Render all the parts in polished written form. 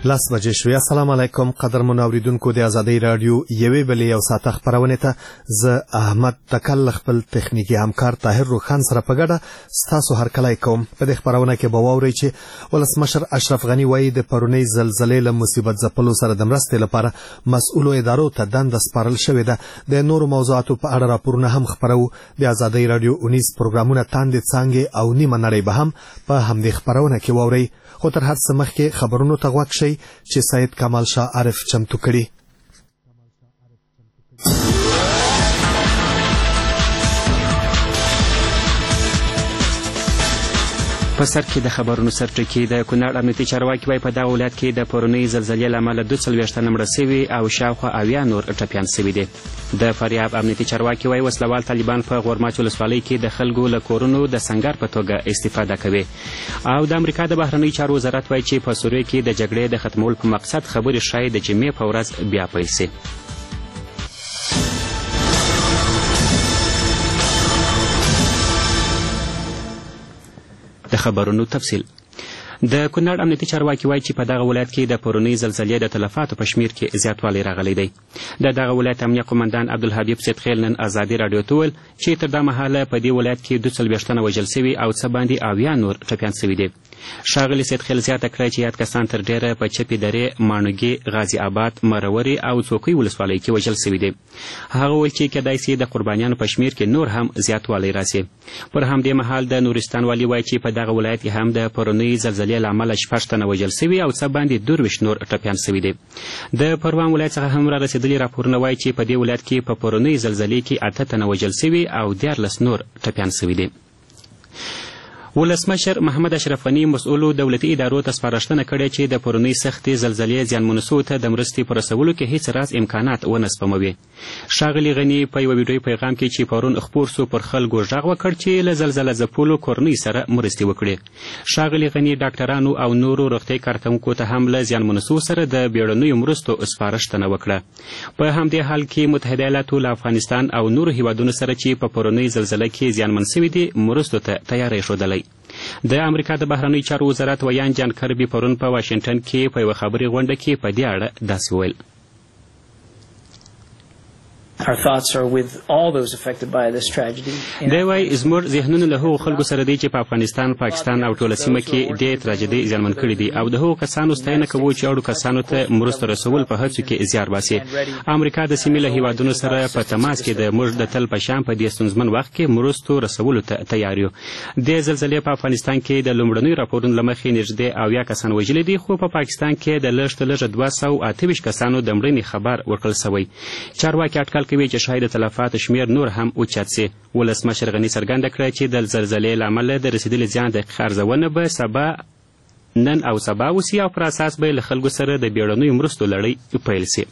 لاس بجې شوې. السلام علیکم قدرمن اوریدونکو د ازادۍ رادیو یوې بلې یو ساعت خبرونه ته زه احمد تکل خپل تخنیکی همکار طاهر روخان سره په ګډه ستاسو هرکلی کوم. په دې خبرونه کې به واورئ چې ولسمشر اشرف غنی وایي د پرونی زلزلې له مصیبت ځپلو سره د مرستې لپاره مسؤلو ادارو ته دنده سپارل شوې ده. د نورو موضوعاتو په اړه راپورونه هم خپرو. د ازادۍ رادیو 19 پروګرامونه تاندې څانګې او نیمه نړۍ به هم په همدې خبرونه کې واورئ. خو تر هر څه مخکې خبرونو ته غوږ شئ چې سید کمال شاه عارف چمتو کړي. په سر کې د خبرونو سرټکی د کونړ امنیتي چارواکي وايي په دغه ولایت کې د پرونی زلزلې له امله 42 تنه مړه شوي او شاوخوا 80 نور ټپیان شوي دي. د فاریاب امنیتي چارواکي وايي وسلوال طالبان په غورماچ ولسوالۍ کې د خلکو له کورونو د سنګر په توګه استفاده کوي. او د امریکا د بهرنیو چارو وزارت وايي چې په سوریه کې د جګړې د ختمولو په مقصد خبرې شاید د جمعې په ورځ بیا پیل شي. د خبرونو تفصیل. د کونړ امنیتي چارواکي وایي چې په دغه ولایت کې د پرونی زلزلې د تلفاتو په شمیر کې زیاتوالی راغلی دی. د دغه ولایت امنیه قومندان عبدالحبیب سیدخیل نن ازادي راډیو ته وویل چې تر دا مهاله په دې ولایت کې 42 تنه وژل شوي او څه باندې 80 نور ټپیان شوي دي. ښاغلي سیدخیل زیاته کړه چې یاد کسان تر ډیره په چپې درې، ماڼوګي، غازي آباد، مروري او څوکۍ ولسوالۍ کې وژل شوي دي. هغه وویل چې کیدای شي د قربانیانو په شمیر کې نور هم زیاتوالی راسي. پر همدې مهال د نورستان والي وایي چې په دغه ولایت کې هم د پرونی زلزلې له امله 6 تنه وژل شوي او څه باندې 22 نور ټپیان شوي دي. د پروان ولایت څخه هم را رسېدلي راپورونه وایي چې په دې ولایت کې په پرونی زلزلې کې 8 تنه وژل شوي او 14 نور ټپیان شوي دي. ولسمشر محمد اشرف غني مسؤلو دولتي ادارو ته سپارښتنه کړې چې د پرونی سختې زلزلې زیانمنو شویو ته د مرستې په رسولو کې هیڅ راز امکانات ونه سپموي. ښاغلي غني په یوه ویډیوي پیغام کې چې پرون خپور سو پر خلکو غږ وکړ چې له زلزله ځپلو کورنۍ سره مرستې وکړي. ښاغلي غني ډاکټرانو او نورو روغتیايي کارکوونکو ته هم له زیانمنو شویو سره د بیړنیو مرستو سپارښتنه وکړه. په همدې حال کې متحده ایالاتو له افغانستان او نورو هیوادونو سره چې په پرونی زلزله کې زیانمن شوي دي مرستو ته تیاری ښودلی. د امریکا د بهرنیو چارو وزارت ویان جان کربي پرون په واشنګټن کې په یوه خبري غونډه کې په دې اړه داسې وویل. Our thoughts are with all those affected by this tragedy. دی وایي زموږ ذهنونه له هغو خلکو سره دی چې په افغانستان، پاکستان او ټوله سیمه کې دې تراژیدۍ زیانمن کړي دي او د هغو کسانو ستاینه کوو چې اړو کسانو ته مرسته رسول په هڅو کې زیار باسي. امریکا د سیمې له هیوادونو سره په تماس کې د موږ د تل په شان په دې ستونزمن وخت کې مرستو رسولو ته تیار یو. د زلزلې په افغانستان کې د لومړنیو راپورونو له مخې نږدې 80 کسان وژلي دي، خو په پاکستان کې د لږ تر لږه 228 کسانو د مړینې خبر ورکړل شوی. چارواکي اټکل کوي چې شاید د تلفاتو شمیر نور هم اوچت سي. ولسمشر غني څرګنده کړه چې د زلزلې له امله د رسېدلي زیان دقیق ارزونه به نن او سبا وسي او پر اساس به له خلکو سره د بیړنیو مرستو لړۍ پیل سي.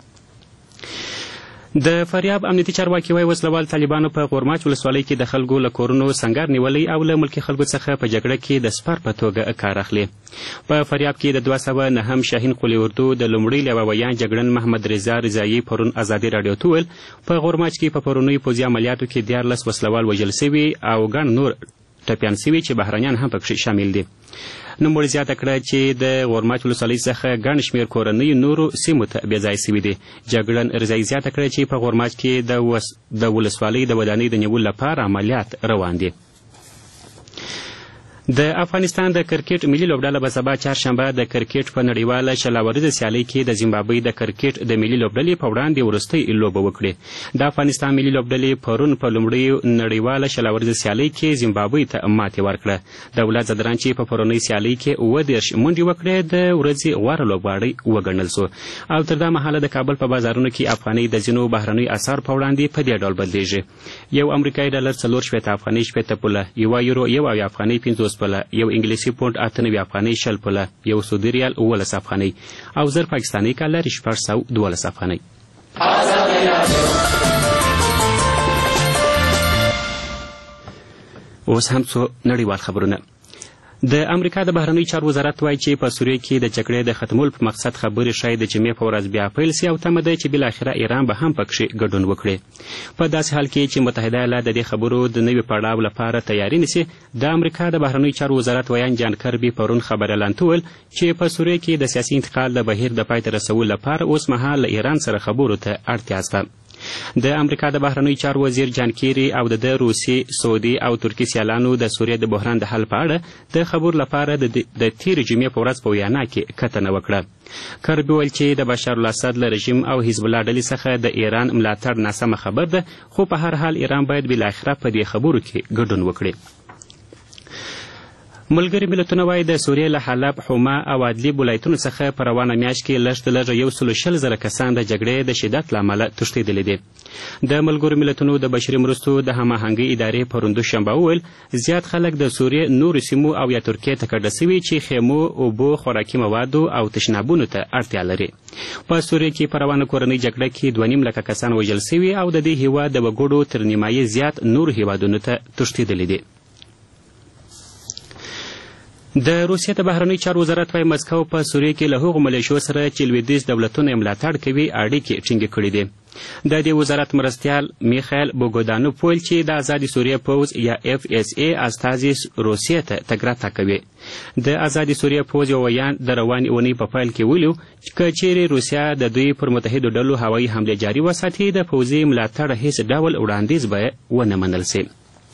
د فاریاب امنیتي چارواکي وایي وسلوال طالبانو په غورماچ ولسوالۍ کې د خلکو له کورونو سنګر نیولی او له ملکي خلکو څخه په جګړه کې د سپر په توګه کار اخلي. په فاریاب کې د 209 شاهین قلي اردو د لومړي لیویان جګړن محمد رضا رضایي پرون ازادي راډیو ته وویل په غورماچ کې په پرونیو پوځي عملیاتو کې 14 وسلوال وژل شوي او ګڼ نور ټپیان شوي چې بهرنیان هم پکې شامل دي. نوموړي زیاته کړه چې د غورماچ ولسوالۍ څخه ګڼ شمېر کورنۍ نورو سیمو ته بېځای شوي دي. جګړن رضایي زیاته کړه چې په غورماچ کې د ولسوالۍ د ودانۍ د نیولو لپاره عملیات روان دي. د افغانستان د کرکټ ملي لوبډله به سبا چهارشنبه د کرکټ په نړیواله شلاوريزه سیالۍ کې د زیمبابوې د کرکټ د ملي لوبډلې په وړاندې وروستۍ لوبه وکړي. د افغانستان ملي لوبډلې پرون په لومړۍ نړیواله شلاوريزه سیالۍ کې زیمبابوې ته ماتې ورکړه. دولت زدران چې په پرونۍ سیالۍ کې 29 منډې وکړې د ورځې غوره لوبغاړی وګڼل شو. او تر دا مهاله د کابل په بازارونو کې افغانۍ د ځینو بهرنیو اسعارو په وړاندې په دې ډول بدلیږي. یو امریکایي ډالر 4 افغانۍ 60 پوله، یو یورو 1 افغانۍ 50 پوله، یو انګلیسي پونډ 98 افغانۍ 60 پوله، یو سعودي ریال 19 افغانۍ او 1000 پاکستاني کالر 612 افغانۍ. اوس هم څو نړیوال خبرونه. د امریکا د بهرنیو چارو وزارت وایي چې په سوریه کې د جګړې د ختمولو په مقصد خبرې شاید د جمعې په ورځ بیا پیل سي او تمه ده چې بالاخره ایران به هم پکښې ګډون وکړي. په داسې حال کې چې متحده ایالات د دې خبرو د نوي پړاو لپاره تیاری نیسي، د امریکا د بهرنیو چارو وزارت ویان جان کربي پرون خبريالانو ته وویل چې په سوریه کې د سیاسي انتقال د بهیر د پای ته رسولو لپاره اوس مهال له ایران سره خبرو ته اړتیا شته. د امریکا د بهرنیو چارو وزیر جان کیری او د روسي، سعودي او ترکي سیالانو د سوریه د بحران د حل په اړه د خبرو لپاره د تېرې جمعې په ورځ په ویانا کې کتنه وکړه. کربي ویل چې د بشار الاسد له رژیم او حزب الله ډلې څخه د ایران ملاتړ ناسمه خبر ده، خو په هر حال ایران باید بالاخره په دې خبرو کې ګډون وکړي. ملګري ملتونه وایي د سوریې له حلب، حما او ادلیب ولایتونو څخه په روانه میاشت کې لږ تر لږه 120,000 کسان د جګړې د شدت له امله تښتېدلي دي. د ملګرو ملتونو د بشري مرستو د هماهنګۍ ادارې پرون دوشنبه وویل زیات خلک د سوریې نورو سیمو او یا ترکیې ته کډه سوي چې خیمو، اوبو، خوراکي موادو او تشنابونو ته اړتیا لري. په سوریې کې په روانه کورنۍ جګړه کې 2.5 لکه کسان وژل سوي او د دې هیواد د وګړو تر نیمایي زیات نورو هیوادونو ته تښتېدلي دي. د روسیې د بهرنیو چارو وزارت وايي مسکو په سوریې کې له هغو ملیشو سره چې لویدیځ دولتونه یې ملاتړ کوي اړیکې ټینګې کړي دي. د دې وزارت مرستیال میخایل بوګودانوف وویل چې د ازادي سوریې پوځ یا FSA استازي روسیې ته تګ راتګ کوي. د ازادي سوریې پوځ یو ویان د روانې اونۍ په پیل کې ویلو که چیرې روسیه د دوی پر متحدو ډلو هوایي حملې جاري وساتي د پوځي ملاتړ هیڅ ډول وړاندیز به ونه منل سي.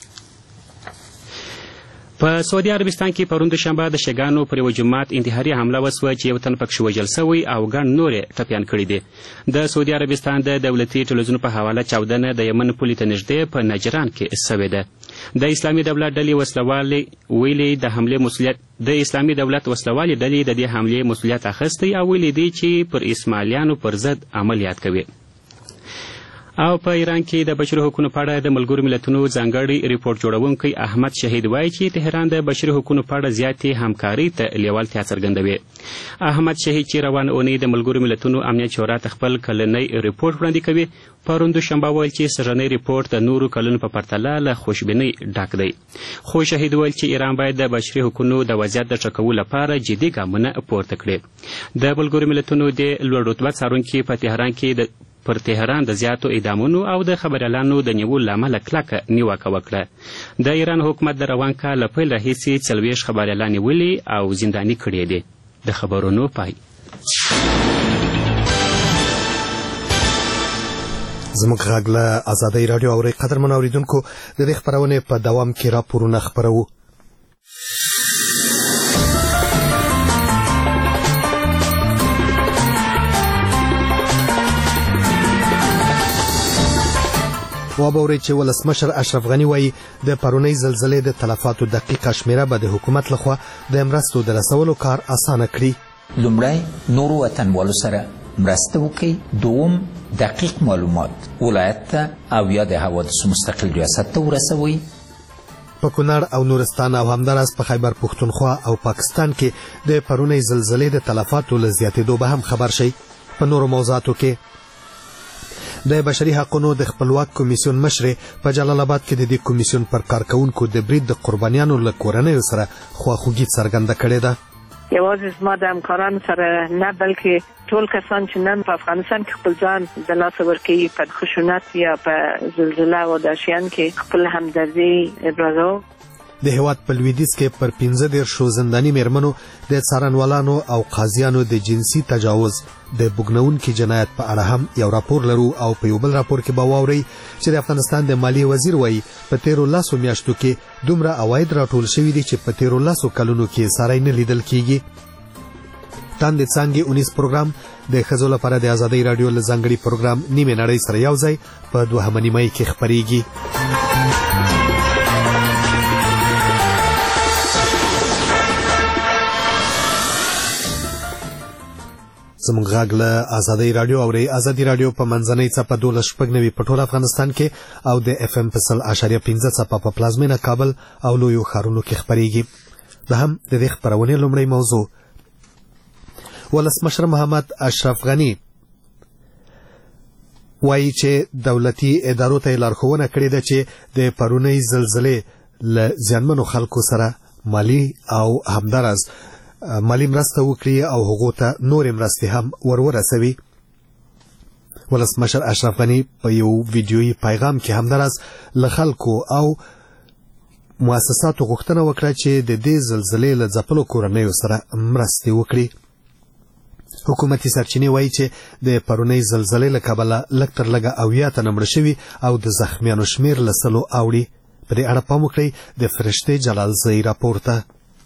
په سعودي عربستان کې پرون دوشنبه د شیګانو پر یوه جومات انتحاري حمله وسوه چې یو تن پکښې وژل سوی او ګڼ نور یې ټپیان کړي دي. د سعودي عربستان د دولتي ټلویزیون په حواله چاودنه د یمن پولې ته نږدې په نجران کې سوې ده. د اسلامي دولت ډلې وسلوالې ویلي د حملې مسؤلیت د اسلامي دولت وسلوالې ډلې د دې حملې مسؤلیت اخیستی او ویلي دي چې پر اسماعیلیانو پر ضد عملیات کوي. او په ایران کې د بشري حقوقو په اړه د ملګرو ملتونو ځانګړی ریپورټ جوړونکی احمد شهید وایي چې تهران د بشري حقوقو په اړه زیاتې همکارۍ ته لیوالتیا څرګندوي. احمد شهید چې روانه اونۍ د ملګرو ملتونو امنیت شورا ته خپل کلنی ریپورټ وړاندې کوي، پرون دوشنبه ویل چې سږنی ریپورټ د نورو کلونو په پرتله له خوشبینۍ ډک دی. خو شهید ویل چې ایران باید د بشري حقوقو د وضعیت د ښه کولو لپاره جدي ګامونه پورته کړي. د ملګرو ملتونو د لوړ رتبه څارونکي په تهران کې پر تهران د زیاتو اعدامونو او د خبریالانو د نیولو له امله کلکه نیوکه وکړه. د ایران حکومت د روان کال له پیل راهیسې 40 خبریالان نیولي او زنداني کړي دي. د خبرونو پای. زموږ غږ له ازادۍ راډیو اورئ. قدرمنو اورېدونکو د دې خپرونې په دوام کې راپورونه خپروو. وابورئ چې ولسمشر اشرف غني وایي د پرونۍ زلزلې د تلفاتو دقیقه شمیره به د حکومت لخوا د مرستو د رسولو کار اسانه کړي. لومړی نورو وطنوالو سره مرسته وکړي، دوم دقیق معلومات ولایت ته او یا د حوادثو مستقل ریاست ته ورسوي. په کونړ او نورستان او همداراز په خیبر پښتونخوا او پاکستان کې د پرونۍ زلزلې د تلفاتو له زیاتېدو به هم خبر شي. په نورو موضوعاتو کې د بشري حقوقو د خپلواک کمیسیون مشر په جلال آباد کې د دې کمیسیون پر کارکونکو د برید د قربانیانو له کورنیو سره خواخوږي څرګنده کړې ده. یوازې زما د همکارانو سره نه بلکې ټول کسان چې نن په افغانستان کې خپل ځان د لاسه ورکوي په خشونت یا په زلزله او د شیان کې خپل همدردي ابراز. د هیواد په لویدیځ کې پر 15 زنداني میرمنو د څارنوالانو او قاضیانو د جنسي تجاوز د بوګنونکي جنایت په اړه هم یو راپور لرو او په یو بل راپور کې به واورئ چې د افغانستان د مالیې وزیر وایي په 13 میاشتو کې دومره عواید راټول شوي دي چې په 13 کلونو کې ساری نه لیدل کیږي. تاندې څانګې 19 پروګرام د ښځو لپاره د ازادۍ راډیو له ځانګړي پروګرام نیمه نړۍ سره یو ځای په 2 نیمه کې خپریږي. زموږ غږ له ازادۍ راډیو اورئ. ازادي راډیو په منځنۍ څپه 12.9 په ټول افغانستان کې او د FM په 100.15 څپه په پلازمینه کابل او لویو ښارونو کې خپریږي. دا هم د دې خپرونې لومړی موضوع. ولسمشر محمد اشرف غني وایي چې دولتي ادارو ته لارښوونه کړې ده چې د پرونۍ زلزلې له زیانمنو خلکو سره مالی او همدارز مالی مرسته وکړي او هغو ته نورې مرستې هم ورسوي. ولسمشر اشرف غني په یو ویډیویي پیغام کې همدارز له خلکو او مؤسساتو غوښتنه وکړه چې د دې زلزلې له ځپلو کورنیو سره مرستې وکړي. حکومتي سرچینې وایي چې د پرونۍ زلزلې له کبله لږ تر لږه 80 تنه مړه شوي او د زخمیانو شمېر له 100 اوړي. په دې اړه پام وکړئ د فرشتې جلالزۍ راپور ته.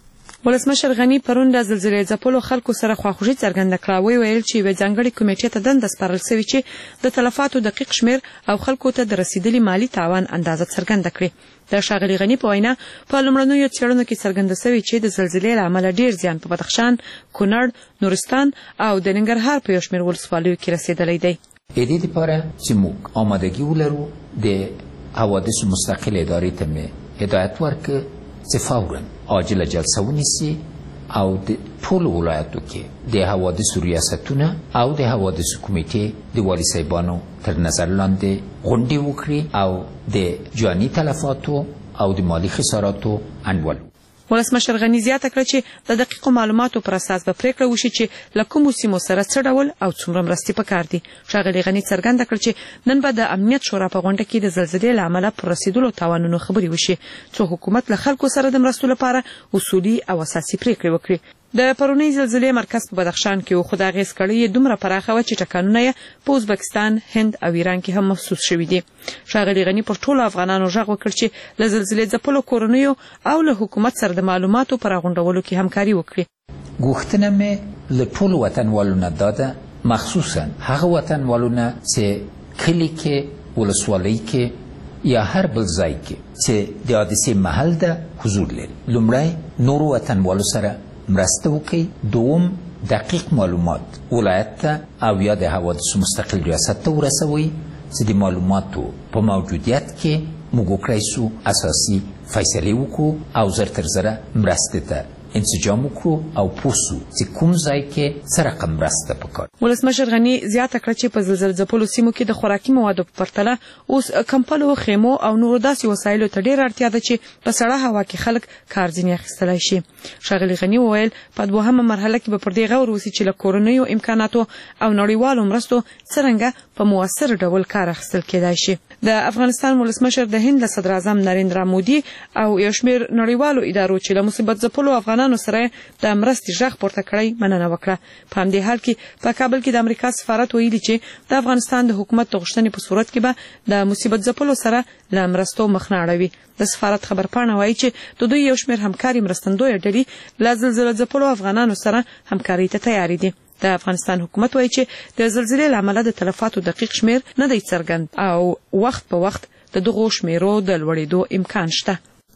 ولسمشر غني پرون د زلزلې ځپلو خلکو سره خواخوږي څرګنده کړه. ویل چې یوه ځانګړې کمیټې ته دنده سپارل شوې چې د تلفاتو دقیق شمېر او خلکو ته د رسیدلي مالي تاوان اندازه څرګنده کړي. د ښاغلي غني په وینا په لومړنیو څېړنو کې څرګنده شوې چې د زلزلې له امله ډېر زیان په بدخشان، کونړ، نورستان او د ننګرهار په یو شمېر ولسوالیو کې رسیدلی دی. د دې لپاره چې موږ آمادګي ولرو د حوادثو مستقل ادارې ته مې هدایت ورکړ چې فوراً عاجله جلسه ونیسي او د ټولو ولایتو کې د حوادثو ریاستونه او د حوادثو کمیټې د والي صاحبانو تر نظر لاندې غونډې وکړي او د جاني تلفاتو او د مالي خساراتو انډول. ولسمشر غني زیاته کړه چې د دقیقو معلوماتو پر اساس به پریکړه وشي چې له کومو سیمو سره څه ډول او څومره مرستې پکار دي. ښاغلي غني څرګنده کړه چې نن به د امنیت شورا په غونډه کې د زلزلې له امله پر رسیدلو تاوانونو خبرې وشي څو حکومت له خلکو سره د مرستو لپاره اصولي او اساسي پریکړې وکړي. د پرونۍ زلزلې مرکز په بدخشان کې خو د اغېز کړۍ دومره پراخه وه چې ټکانونه یې په ازبکستان، هند او ایران کې هم محسوس شوي دي. ښاغلي غني پر ټولو افغانانو غږ وکړ چې له زلزلې ځپلو کورنیو او له حکومت سره د معلوماتو په راغونډولو کې همکاري وکړي. غوښتنه مې له ټولو وطنوالو نه دا ده، مخصوصا هغه وطنوالو نه چې کلي کې، ولسوالۍ کې یا هر بل ځای کې چې د حادثې محل ده حضور لري. لومړی نورو وطنوالو سره مرسته وکړي. دوم دقیق معلومات ولایت ته او یا د حوادثو مستقل ریاست ته ورسوي چې د معلوماتو په موجودیت کې موږ وکړای شو اساسي فیصلې وکړو او زر تر زره مرستې ته انسجام وکړو او پوسو چې کوم ځای کې څه رقم مرسته پکار. ولسمشر غني زیاته کړه چې په زلزلې ځپلو سیمو کې د خوراکي موادو په پرتله اوس کمپلو، خیمو او نورو داسې وسایلو ته ډېره اړتیا ده چې په سړه هوا کې خلک کار ځینې اخیستلی شي. ښاغلي غني وویل په دوهمه مرحله کې به پر دې غور وسي چې له کورنیو امکاناتو او نړیوالو مرستو څرنګه په مؤثر ډول کار اخیستل کېدای شي. د افغانستان ولسمشر د هند له صدر اعظم نریندرا مودي او یو شمېر نړیوالو ادارو چې له مصیبت ځپلو افغانانو سره د مرستې غږ پورته کړی مننه وکړه. په همدې حال کې په کابل کې د امریکا سفارت ویلي چې د افغانستان د حکومت د غوښتنې په صورت کې به د مصیبت ځپلو سره له مرستو مخ نه اړوي. د سفارت خبرپاڼه وایي چې د دوی یو شمېر همکاري مرستندویه ډلې له زلزلې ځپلو افغانانو سره همکارۍ ته تیارې دي. د افغانستان حکومت وایي چې د زلزلې له امله د تلفاتو دقیق شمېر نه دی څرګند او وخت په وخت د دغو شمېرو د لوړېدو امکان شته.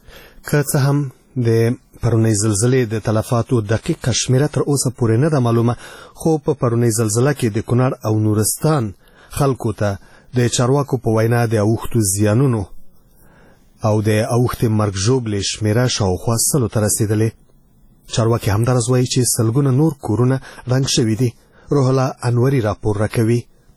که څه هم د پرونۍ زلزلې د تلفاتو دقیقه شمېره تر اوسه پورې نه ده معلومه، خو په پرونۍ زلزله کې د کونړ او نورستان خلکو ته د چارواکو په وینا د اوښتو زیانونو او د اوښتې مرګ ژوبلې شمېره شاوخوا 100 ته رسېدلې. چارواکي همدارس وایي چې سلګونه نور کورونه رنګ شوي دي. روح الله انوري راپور راکوي.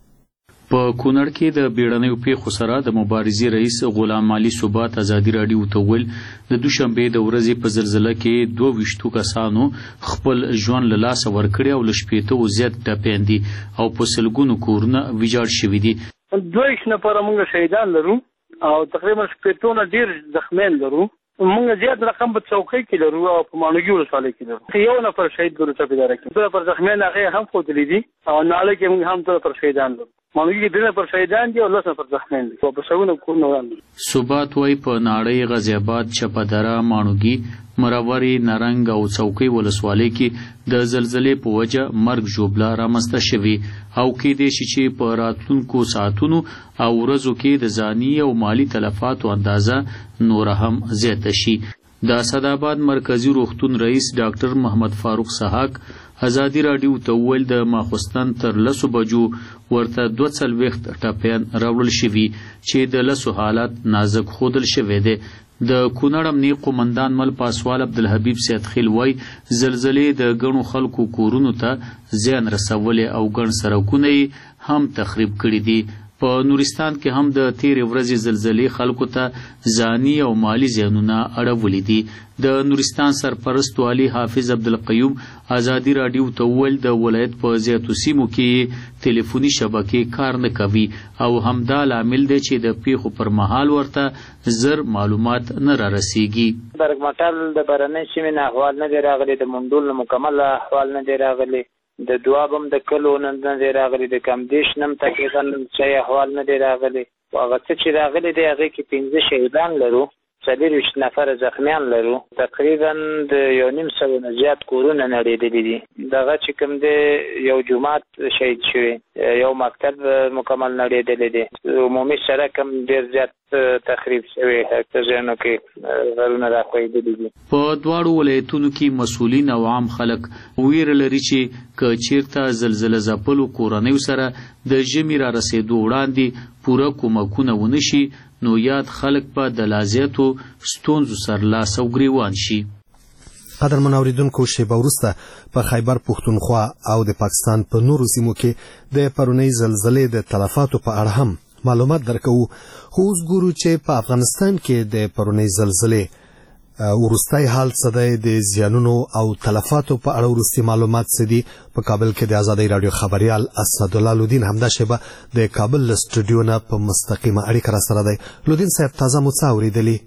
په کونړ کې د بیړنیو پیښو سره د مبارزې رئیس غلام علي ثبات ازادي راډیو ته ویل د دوشنبه د ورځې په زلزلې کې 22 کسانو خپل ژوند له لاسه ورکړی او ل 80 زیات ټپيان دي او په سلګونو کورونه ویجاړ شوي دي. 2 نفر موږ شهیدان لرو او تقریبا 80 ډیر زخمیان لرو. موږ زیات رقم په چوکۍ کې لرو او په مانوګي ولسوالۍ کې لرو. یو نفر شهید ګورو چې پیدا راکړي. 2 نفر زخمیان هغه هم خودلې دي او ناله کې موږ هم 2 نفر شهیدان لرو. مانوګي کې 2 نفر شهیدان دي او 10 نفر زخمیان دي. په څوونه کورونه وړاندې. ثبات وای په ناړۍ غازی آباد، چپدره، مانوګي، مروري، نرنګ او چوکۍ ولسوالۍ کې د زلزلې په وجه مرګ ژوبله رامنځته شوي او کېدای شي چې په راتلونکو ساعتونو او ورځو کې د ځاني او مالی تلفاتو اندازه نور هم زیاته شي. د اسداباد مرکزی روغتون رئیس ډاکټر محمد فاروق سحاق ازادي راډیو ته ویل د ماخوستن تر 10 بجو ورته 240 ټپيان راوړل شوي چې د لسو حالات نازک خودل شوی دی. د کونړ امنیه قومندان مل پاسوال عبدالحبیب سید خیل وای زلزلې د غنو خلکو کورونو ته زیان رسولې او غن سرکونه هم تخریب کړي دي په نورستان کې هم د تیرې ورځې زلزلې خلکو ته ځاني او مالی زیانونه اړولي دي. د نورستان سرپرست والي حافظ عبدالقیوم ازادي راډیو ته وویل د ولایت په زیاتو سیمو کې ټلیفوني شبکې کار نه کوي او همدا لامل دی چې د پیښو پر مهال ورته زر معلومات نه رارسیږي. برګمټال د بهرنۍ سیمې نه احوال نه دی راغلی، د منډول نه مکمل احوال نه دی راغلی، د دواب هم د کلو نه دی راغلی، د کمدیش نه تقریبا صحیح احوال نه دی راغلی. هغه څه چې راغلی دی هغې کې 15 شهیدان لرو، 24 نفر زخمیان لرو، تقریبا د 1.5 نه زیات کورونه نړېدلي دي. دغه چې کوم دی یو جومات شهید شوی، یو مکتب مکمل نړېدلی دی، عمومي سړک هم ډېر زیات تخریب شوی، هکته ځایونو کې غرونه راښویېدلي دي. په دواړو ولایتونو کې مسؤلین او عام خلک ویره لري چې که چیرته زلزله ځپلو کورنیو سره د ژمي را رسېدو وړاندې پوره کومکونه ونه شي نو یاد خلک په د لا زیاتو ستونزو سره لاس او ګریوان شي. قدرمن اوریدونکو، شیبه وروسته په خیبر پښتونخوا او د پاکستان په نورو سیمو کې د پرونۍ زلزلې د تلفاتو په اړه هم معلومات درکوو. خو اوس ګورو چې په افغانستان کې د پرونۍ زلزلې وروستی حال څه دی، د زیانونو او تلفاتو په اړه وروستي معلومات څه دي. په کابل کې د ازادۍ راډیو خبریال اسدالله لودین همدا شیبه د کابل له سټوډیو نه په مستقیمه اړیکه را سره دی. لودین صاحب، تازه مو څه اورېدلي؟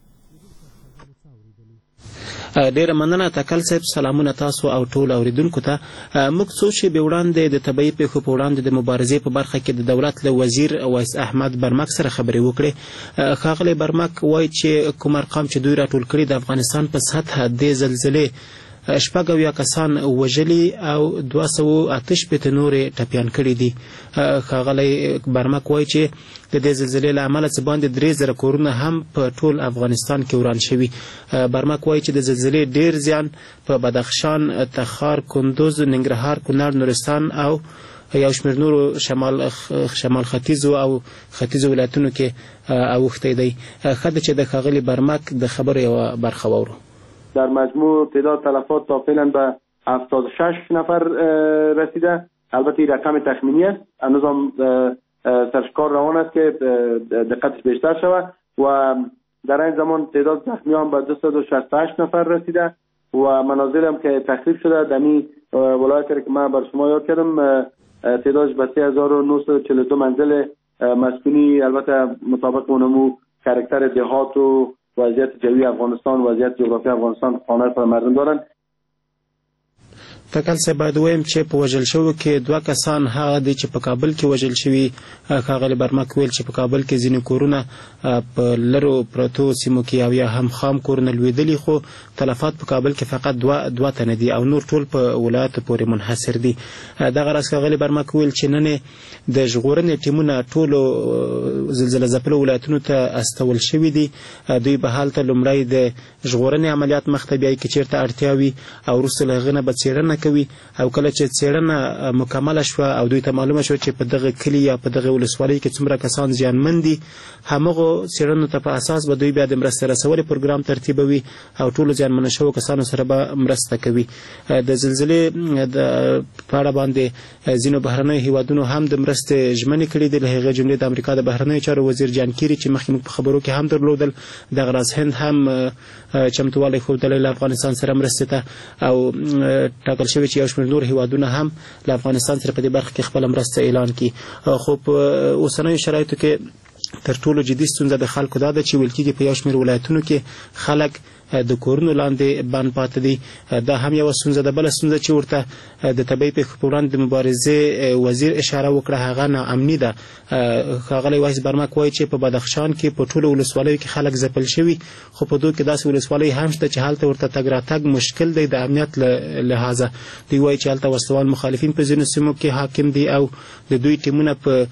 ډیره مننه تکل صاحب. سلامونه تاسو او ټول اوریدونکو ته. موږ څو شېبې وړاندې د طبیعي پیښو په وړاندې د مبارزې په برخه کې د دولت له وزیر ویس احمد برمک سره خبرې وکړې. ښاغلی برمک وایي چې کوم ارقام چې دوی راټول کړي د افغانستان په سطحه د زلزلې 80 کسان وژلي او 288 نورې ټپیان کړي دي. ښاغلی برمک وایي چې د دې زلزلې له امله څه باندې 3000 کورونه هم په ټول افغانستان کې وران شوي. برمک وایي چې د زلزلې ډیر زیان په بدخشان، تخار، کندوز، ننګرهار، کونړ، نورستان او یو شمېر نورو شمال ختیځو او ختیځو ولایتونو کې اوښتی دی. ښه ده چې د ښاغلي برمک د خبرو یوه برخه واورو. در مجموع تعداد تلفات تا فعلا به 76 نفر رسیده. البته این رقم تخمینی است، هنوز هم سرشکار روان است که دقتش بیشتر شود و در این زمان تعداد زخمی هم به 268 نفر رسیده و منازل هم که تخریب شده در این ولایت که من بر شما یاد کردم تعدادش به 3942 منزل مسکونی، البته مطابق اونمو کاراکتر دهات و وضعیت جوی افغانستان، وضعیت جغرافی افغانستان خانه پر مردم دارن. تکل صاحب، باید ووایم چې په وژل شوو کې 2 کسان هغه دي چې په کابل کې وژل شوي. ښاغلی برمک ویل چې په کابل کې ځینې کورونه په لرو پرتو سیمو کې او یا هم خام کورونه لوېدلي، خو تلفات په کابل کې فقط 2 تنه دي او نور ټول په ولایاتو پورې منحصر دي. دغه راز ښاغلی برمک ویل چې نن د ژغورنې ټیمونه ټولو زلزله ځپلو ولایتونو ته استول شوي دي. دوی به هلته لومړی د ژغورنې عملیات مخته بیایي که چېرته اړتیا وي او وروسته له هغه نه به څېړنه کوي او کله چې څېړنه مکمله شوه او دوی ته معلومه شوه چې په دغه کلي یا په دغه ولسوالۍ کې څومره کسان زیانمن دي، همغو څېړنو ته په اساس به دوی بیا د مرستې رسولې پروګرام ترتیبوي او ټولو زیانمنه شوو کسانو سره به مرسته کوي. د زلزلې په اړه باندې ځینو بهرنیو هیوادونو هم د مرستې ژمنې کړي دي، له هغې جملې د امریکا د بهرنیو چارو وزیر جان کیري چې مخکې موږ په خبرو کې هم درلودل. دغه راز هند هم چمتووالی ښودلی له افغانستان سره مرستې ته او ټاکل شوی چې یو شمېر نور هیوادونه هم له افغانستان سره په دې برخه کې خپله مرسته اعلان کړي. خو په اوسنیو شرایطو کې تر ټولو جدي ستونزه د خلکو دا ده چې ویل کېږي په یو شمېر ولایتونو کې خلک د کورونو لاندې بند پاتې دي. دا هم یوه ستونزه ده. بله ستونزه چې ورته د طبیعي پیښو په وړاندې د مبارزې وزیر اشاره وکړه هغه ناامني ده. ښاغلی ویس برمک وایي چې په بدخشان کې په ټولو ولسوالیو کې خلک ځپل شوي، خو په دوی کې داسې ولسوالۍ هم شته چې هلته ورته تګ راتګ مشکل دی د امنیت له لحاظه. دوی وایي چې هلته وسلوال مخالفین په ځینو سیمو کې حاکم دي او د دوی ټیمونه په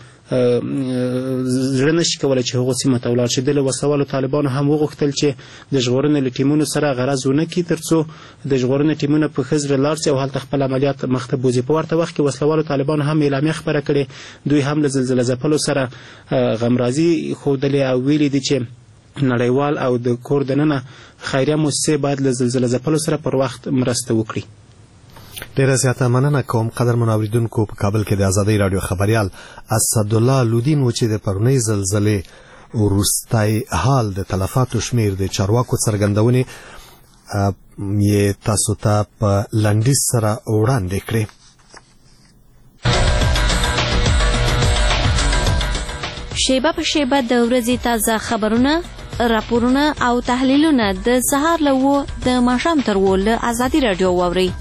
زړه نشي کولی چې هغو سیمو ته ولاړ شي. د له وسلوالو طالبانو هم وغوښتل چې د ژغورنې له ټیمونو سره غرض ونه کړي تر څو د ژغورنې ټیمونه په ښه زړه لاړ شي او هلته خپل عملیات مخته بوځي. په ورته وخت کې وسلوالو طالبانو هم اعلامیه خپره کړې. دوی هم له زلزله ځپلو سره غمرازي ښودلې او ویلي دي چې نړیوال او د کور دننه خیریه مؤسسې باید له زلزله ځپلو سره پر وخت مرسته وکړي. ډیره زیاته مننه کوم قدرمن اوریدونکو. په کابل کې د آزادۍ رادیو خبريال اسدالله لودین و چې د پرونی زلزلې وروستی حال د تلفاتو شمیر د چارواکو څرګندونې یې تاسو ته په لنډیز سره وړاندې کړې. شیبه په شیبه د ورځې تازه خبرونه، راپورونه او تحلیلونه د سهار له 9 د ماښام تر 10 له آزادۍ رادیو واورئ.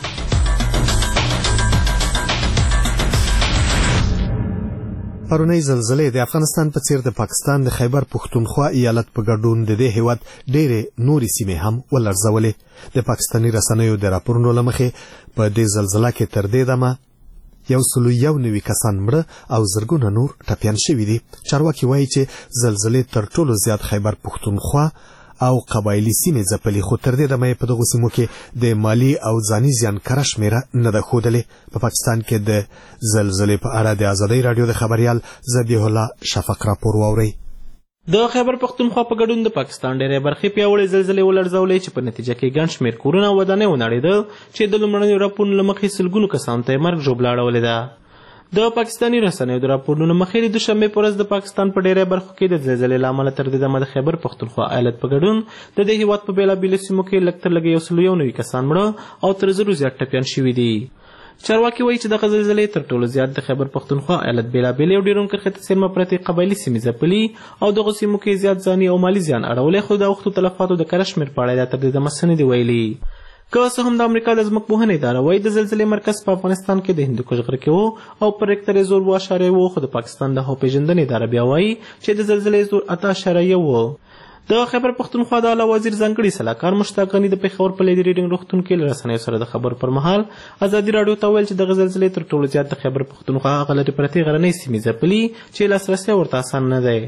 پرونی زلزلې د افغانستان په څیر د پاکستان د خیبر پختونخوا ایالت په ګډون د دې هیواد ډېرې نورې سیمې هم ولړزولې. د پاکستاني رسنیو د راپورونو له مخې په دې زلزله کې تر دې دمه 191 کسان مړه او زرګونه نور ټپیان شوي دي. چارواکي وایي چې زلزلې تر ټولو زیات خیبر پختونخوا او قبایلی سیمې ځپلې، خو تر دې دمه په دغو سیمو کې د مالی او ځاني زیان کره شمیره نه ده ښودلې. په پاکستان کې د زلزلې په اړه د آزادۍ رادیو د خبريال ذبیح الله شفق راپور واورئ. د خیبر پختونخوا په ګډون د پاکستان ډېرې برخې پیاوړې زلزلې ولړزولې چې په نتیجه کې ګڼ شمېر کورونه او ودانۍ ونړېده چې د لومړنیو راپورونو له مخې سلګونو کسانو ته یې مرګ ژوبله اړولې ده. د پاکستاني رسنیو د راپورونو مخې د دوشنبې په ورځ د پاکستان په ډېرې برخو کې د زلزلې له امله تر دې دمه د خیبر پختونخوا ایالت په ګډون د دې هېواد په بېلابېلو سیمو کې لږ تر لږه 191 کسان مړه او تر 1000 زیات ټپیان شوي دي. چارواکي وایي چې دغه زلزلې تر ټولو زیات د خیبر پختونخوا ایالت بېلابېلې او ډېرون کرښې ته څېرمه پرتې قبایلي سیمې ځپلي او دغو سیمو کې زیات ځاني او مالي زیان اړولی، خو د اوښتو تلفاتو د کره شمېر په اړه یې تر دې دمه څه نه دي ویلي. که څه هم د امریکا د ځمکپوهنې اداره وایي د زلزلې مرکز په افغانستان کې د هندوکش غره کې و او پر ریکټر یې زور 7.7 خو د پاکستان د هواپېژندنې اداره بیا وایي چې د زلزلې زور 8.1 و. د خیبر پختونخوا د اعلی وزیر ځانګړي سلاکار مشتاق غني د پېښور په لیدي ریډینګ روغتون کې له رسنیو سره د خبرو پر مهال ازادي راډیو ته ویل چې دغه زلزلې تر ټولو زیات د خیبر پختونخوا هغه لرې پرتې غرنۍ سیمې ځپلي چې لاسرسی ورته اسان نه دی.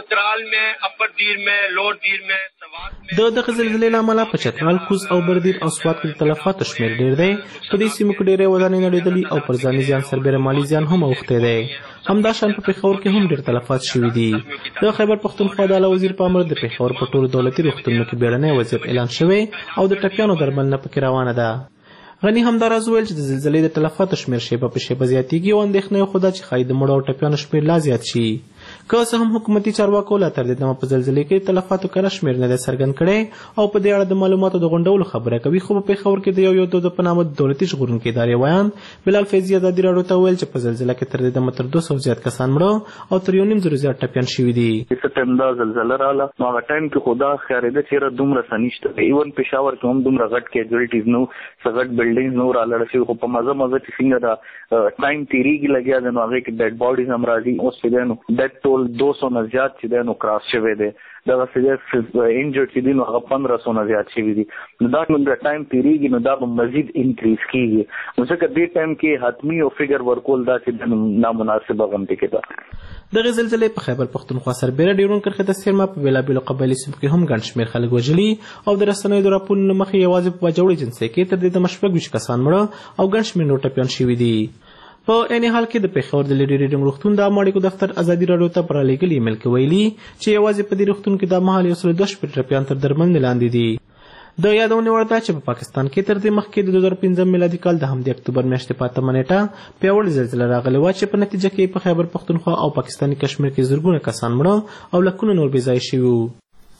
د دغه زلزلې له امله په چترال، کوز او بردیر او سوات کې د تلفاتو شمېر ډېر دی. په دې سیمو کې ډېرې ودانۍ نړېدلي او پر ځاني زیان سربېره مالي زیان هم اوښتی دی. همداشان په پېښور کې هم ډېر تلفات شوي دي. د خیبر پختونخوا د اعلی وزیر په امر د پېښور په ټولو دولتي روغتونونو کې بیړنی وضعیت اعلان شوی او د ټپیانو درملنه پکې روانه ده. غني همداراز ویل چې د زلزلې د تلفاتو شمېر شیبه په شیبه زیاتېږي او اندېښنه یې خو ده چې ښایي د مړو او ټپیانو شمېر لا زیات شي. که څه هم حکومتي چارواکو لا تر دې دمه په زلزلې کې تلفاتو کره شمېر نه دی څرګند کړی او په دې اړه د معلوماتو د غونډولو خبره کوي، خو په پېښور کې د یو دود په نامه د دولتي ژغورونکي ادارې ویان بلال فیضي ازادي راډیو ته ویل چې په زلزله کې تر دې دمه تر 200 زیات کسان مړه او تر 1.5 زیات ټپیان شوي دي. ټایم دا زلزله رااله نو هغه ټایم کې خدا ښکارېده چې دومره څه نشته. ایون پېښور کې هم دومره غټ کیجوالټیز نو څه غټ بلډینګز نو رالاړه شوي، خو په مزه چې څنګه دا ټایم تېرېږي لګیا دی نو هغې کې ډیډ باډیز هم راځي. اوس چې دی نو ډیډ ټول 200 نه زیات چې دی نو کراس شوی دی. دغه انجرډ چې دي نو هغه 1500 نه زیات شوي دي. نو دا د ټایم تېرېږي نو دا به مزید انکریز کېږي. نو ځکه دې ټایم کې حتمي یو فګر ورکول دا چې نامناسبه غونډې کې ده. دغه زلزلې په خیبر پختونخوا سربېره ډېرون کرښې ته څېرمه په بېلابېلو قبایلي سیمو کې هم ګڼ شمېر خلک وژلي او د رسنیو د راپورونو مخې یوازې په باجوړي جنسۍ کې تر دې دمه 26 کسان مړه او ګڼ شمېر نور ټپیان شوي دي. په عین حال کې د پېښور د لیډي ریډینګ روغتون د عامه اړیکو دفتر ازادي راډیو ته په رالیږلي ایمیل کې ویلي چې یوازې په دې روغتون کې دا مهال 102 ټپیان تر درملنې لاندې دي. د یادونې وړ ده چې په پاکستان کې تر دې مخکې د 2015 میلادي کال د همدې اکتوبر میاشتې په 8 نیټه پیاوړې زلزله راغلې وه چې په نتیجه کې په خیبر پختونخوا او پاکستاني کشمیر کې زرګونه کسان مړه او لکونه نور بې ځایه شوي وو.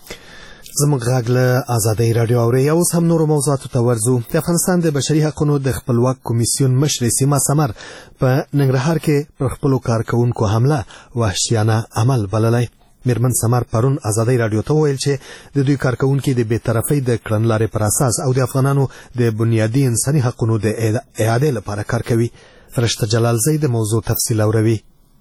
زموږ غږ له آزادۍ راډیو اورئ. اوس هم نورو موضوعاتو ته ورځو. د افغانستان د بشري حقونو د خپلواک کمیسیون مشرې سیما سمر په ننګرهار کې پر خپلو کارکوونکو حمله وحشیانه عمل بللی. میرمن سمر پرون آزادۍ راډیو ته وویل چې د دوی کارکوونکي د بېطرفۍ د کړنلارې پر اساس او د افغانانو د بنیادي انساني حقونو د اعادې لپاره کار کوي. فرشته جلالزی د موضوع تفصیل اوروي.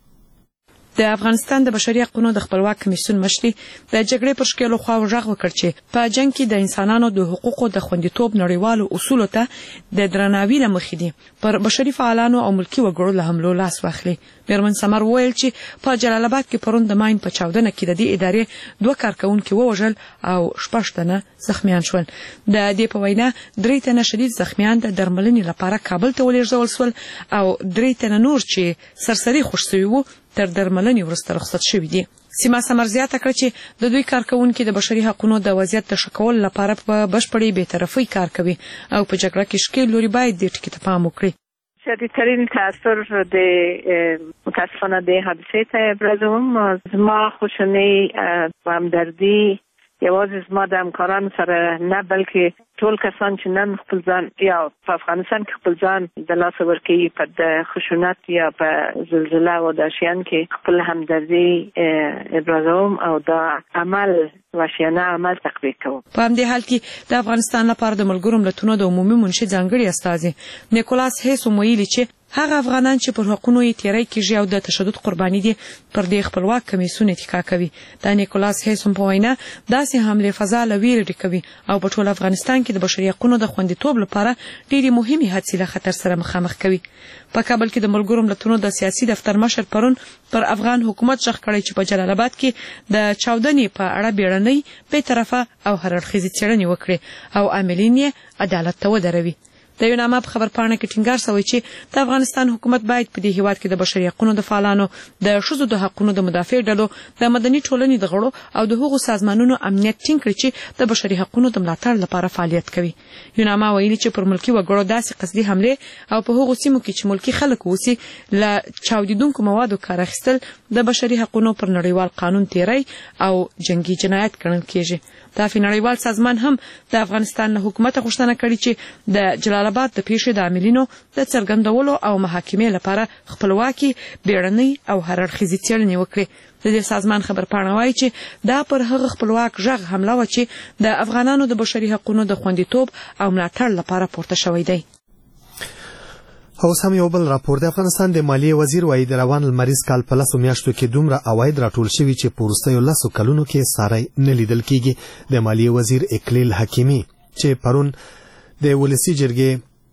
د افغانستان د بشري حقوقو د خپلواک کمیسیون مشري د جګړې پر شکلو خو ورغ وکړ چې په جنگ کې د انسانانو د حقوقو د خوندیتوب نړیوالو اصولو ته د درناوي لمخې دي پر بشري فعالانو او ملکی وګړو له حملو لاس واخلي. میرمن سمر وویل چې په جلال آباد کې پرون د ماین په چاودنه کې د دې ادارې 2 کارکونکي ووژل او 6 تنه زخمیان شول. د دې په وینا 3 تنه شدید زخمیان د درملنې لپاره کابل ته ولېږدول شول او 3 تنه نور چې سرسري خوش شوي وو تر درملنې وروسته رخصت شوي دي. سیما سمر زیاته کړه چې د دوی کارکونکي د بشري حقوقو د وضعیت د ښه کولو لپاره په بشپړې بېطرفۍ کار کوي او په جګړه کې ښکېل لوري باید دې ټکي ته پام وکړي. شدیدترین تاثر د متاسفانه د حادثې ته ابرازوم. زما خوشنۍ و همدردي یوازې زما د همکارانو سره نه بلکې ټول کسان چې نن خپل ځان یا په افغانستان کې خپل ځان د لاسه ورکوي په د خشونت یا په زلزله او د شیان کې خپل همدردي ابرازوم او دا عمل وحشیانه عمل تقویه کوم. په همدې حال کې د افغانستان لپاره د ملګرو ملتونو د عمومي منشي ځانګړي استازي نیکولاس هیسوم ویلي چې هغه افغانان چې پر حقوقو یې تیری کیږي او د تشدد قرباني دي پر دې خپلواک کمیسیون اتکا کوي. دا نیکولاس هیسوم په وینا داسې حمله فضا لویل ډکوي او په ټول افغانستان کې د بشري حقوقو د خوندیتوب لپاره ډېری مهمه هڅې له خطر سره مخامخ کوي. په کابل کې د ملګرو ملتونو د سیاسي دفتر مشر پرون پر افغان حکومت ژغ کړی چې په جلال آباد کې د چاودنې په اړه بیړنۍ بې طرفه او هر اړخیزې څېړنې وکړي او عاملین یې عدالت ته ودروي. د یوناما په خبرپاڼه کې ټینګار شوی چې د افغانستان حکومت باید په دې هیواد کې د بشري حقوقو د فعالانو د ښځو د حقوقو د مدافع ډلو د مدني ټولنې د غړو او د هغو سازمانونو امنیت ټینګ کړي چې د بشري حقوقو د ملاتړ لپاره فعالیت کوي. یوناما ویلي چې پر ملکي وګړو داسې قصدي حمله او په هغو سیمو کې چې ملکي خلک اوسي له چاودیدونکو موادو کار اخیستل د بشري حقوقو پر نړیوال قانون تیری او جنگي جنایت ګڼل کېږي. دا نړیوال سازمان هم د افغانستان له حکومت غوښتنه کړې چې د جلال آباد د پیښې د عاملینو د څرګندولو او محاکمې لپاره خپلواکي بیړنۍ او هر اړخیزې څېړنې وکړي. د دې سازمان خبرپاڼه وایي چې دا پر هغه خپلواک غږ حمله وه چې د افغانانو د بشري حقوقو د خوندیتوب او ملاتړ لپاره پورته شوی دی. اوس هم یو بل راپور د افغانستان د مالیې وزیر وایي د روان لمریز کال په 10 میاشتو کې دومره عواید راټول شوي چې په وروستیو 10 کلونو کې ساری نه لیدل کېږي. د مالیې وزیر اکلیل حکیمي چې پرون د ولسي جرګې